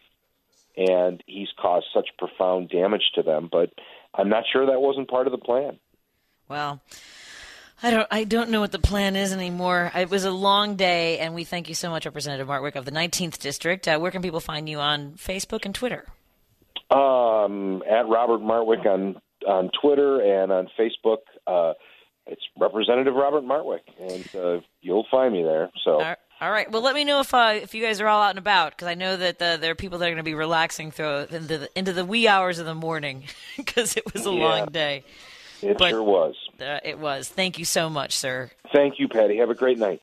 And he's caused such profound damage to them. But I'm not sure that wasn't part of the plan. Well, I don't I don't know what the plan is anymore. It was a long day, and we thank you so much, Representative Martwick of the nineteenth District. Uh, where can people find you on Facebook and Twitter? Um, at Robert Martwick on, on Twitter and on Facebook. Uh, it's Representative Robert Martwick, and uh, you'll find me there. So. All right. All right. Well, let me know if uh, if you guys are all out and about, because I know that uh, there are people that are going to be relaxing through into the, into the wee hours of the morning because it was a yeah, long day. It but, sure was. Uh, it was. Thank you so much, sir. Thank you, Patty. Have a great night.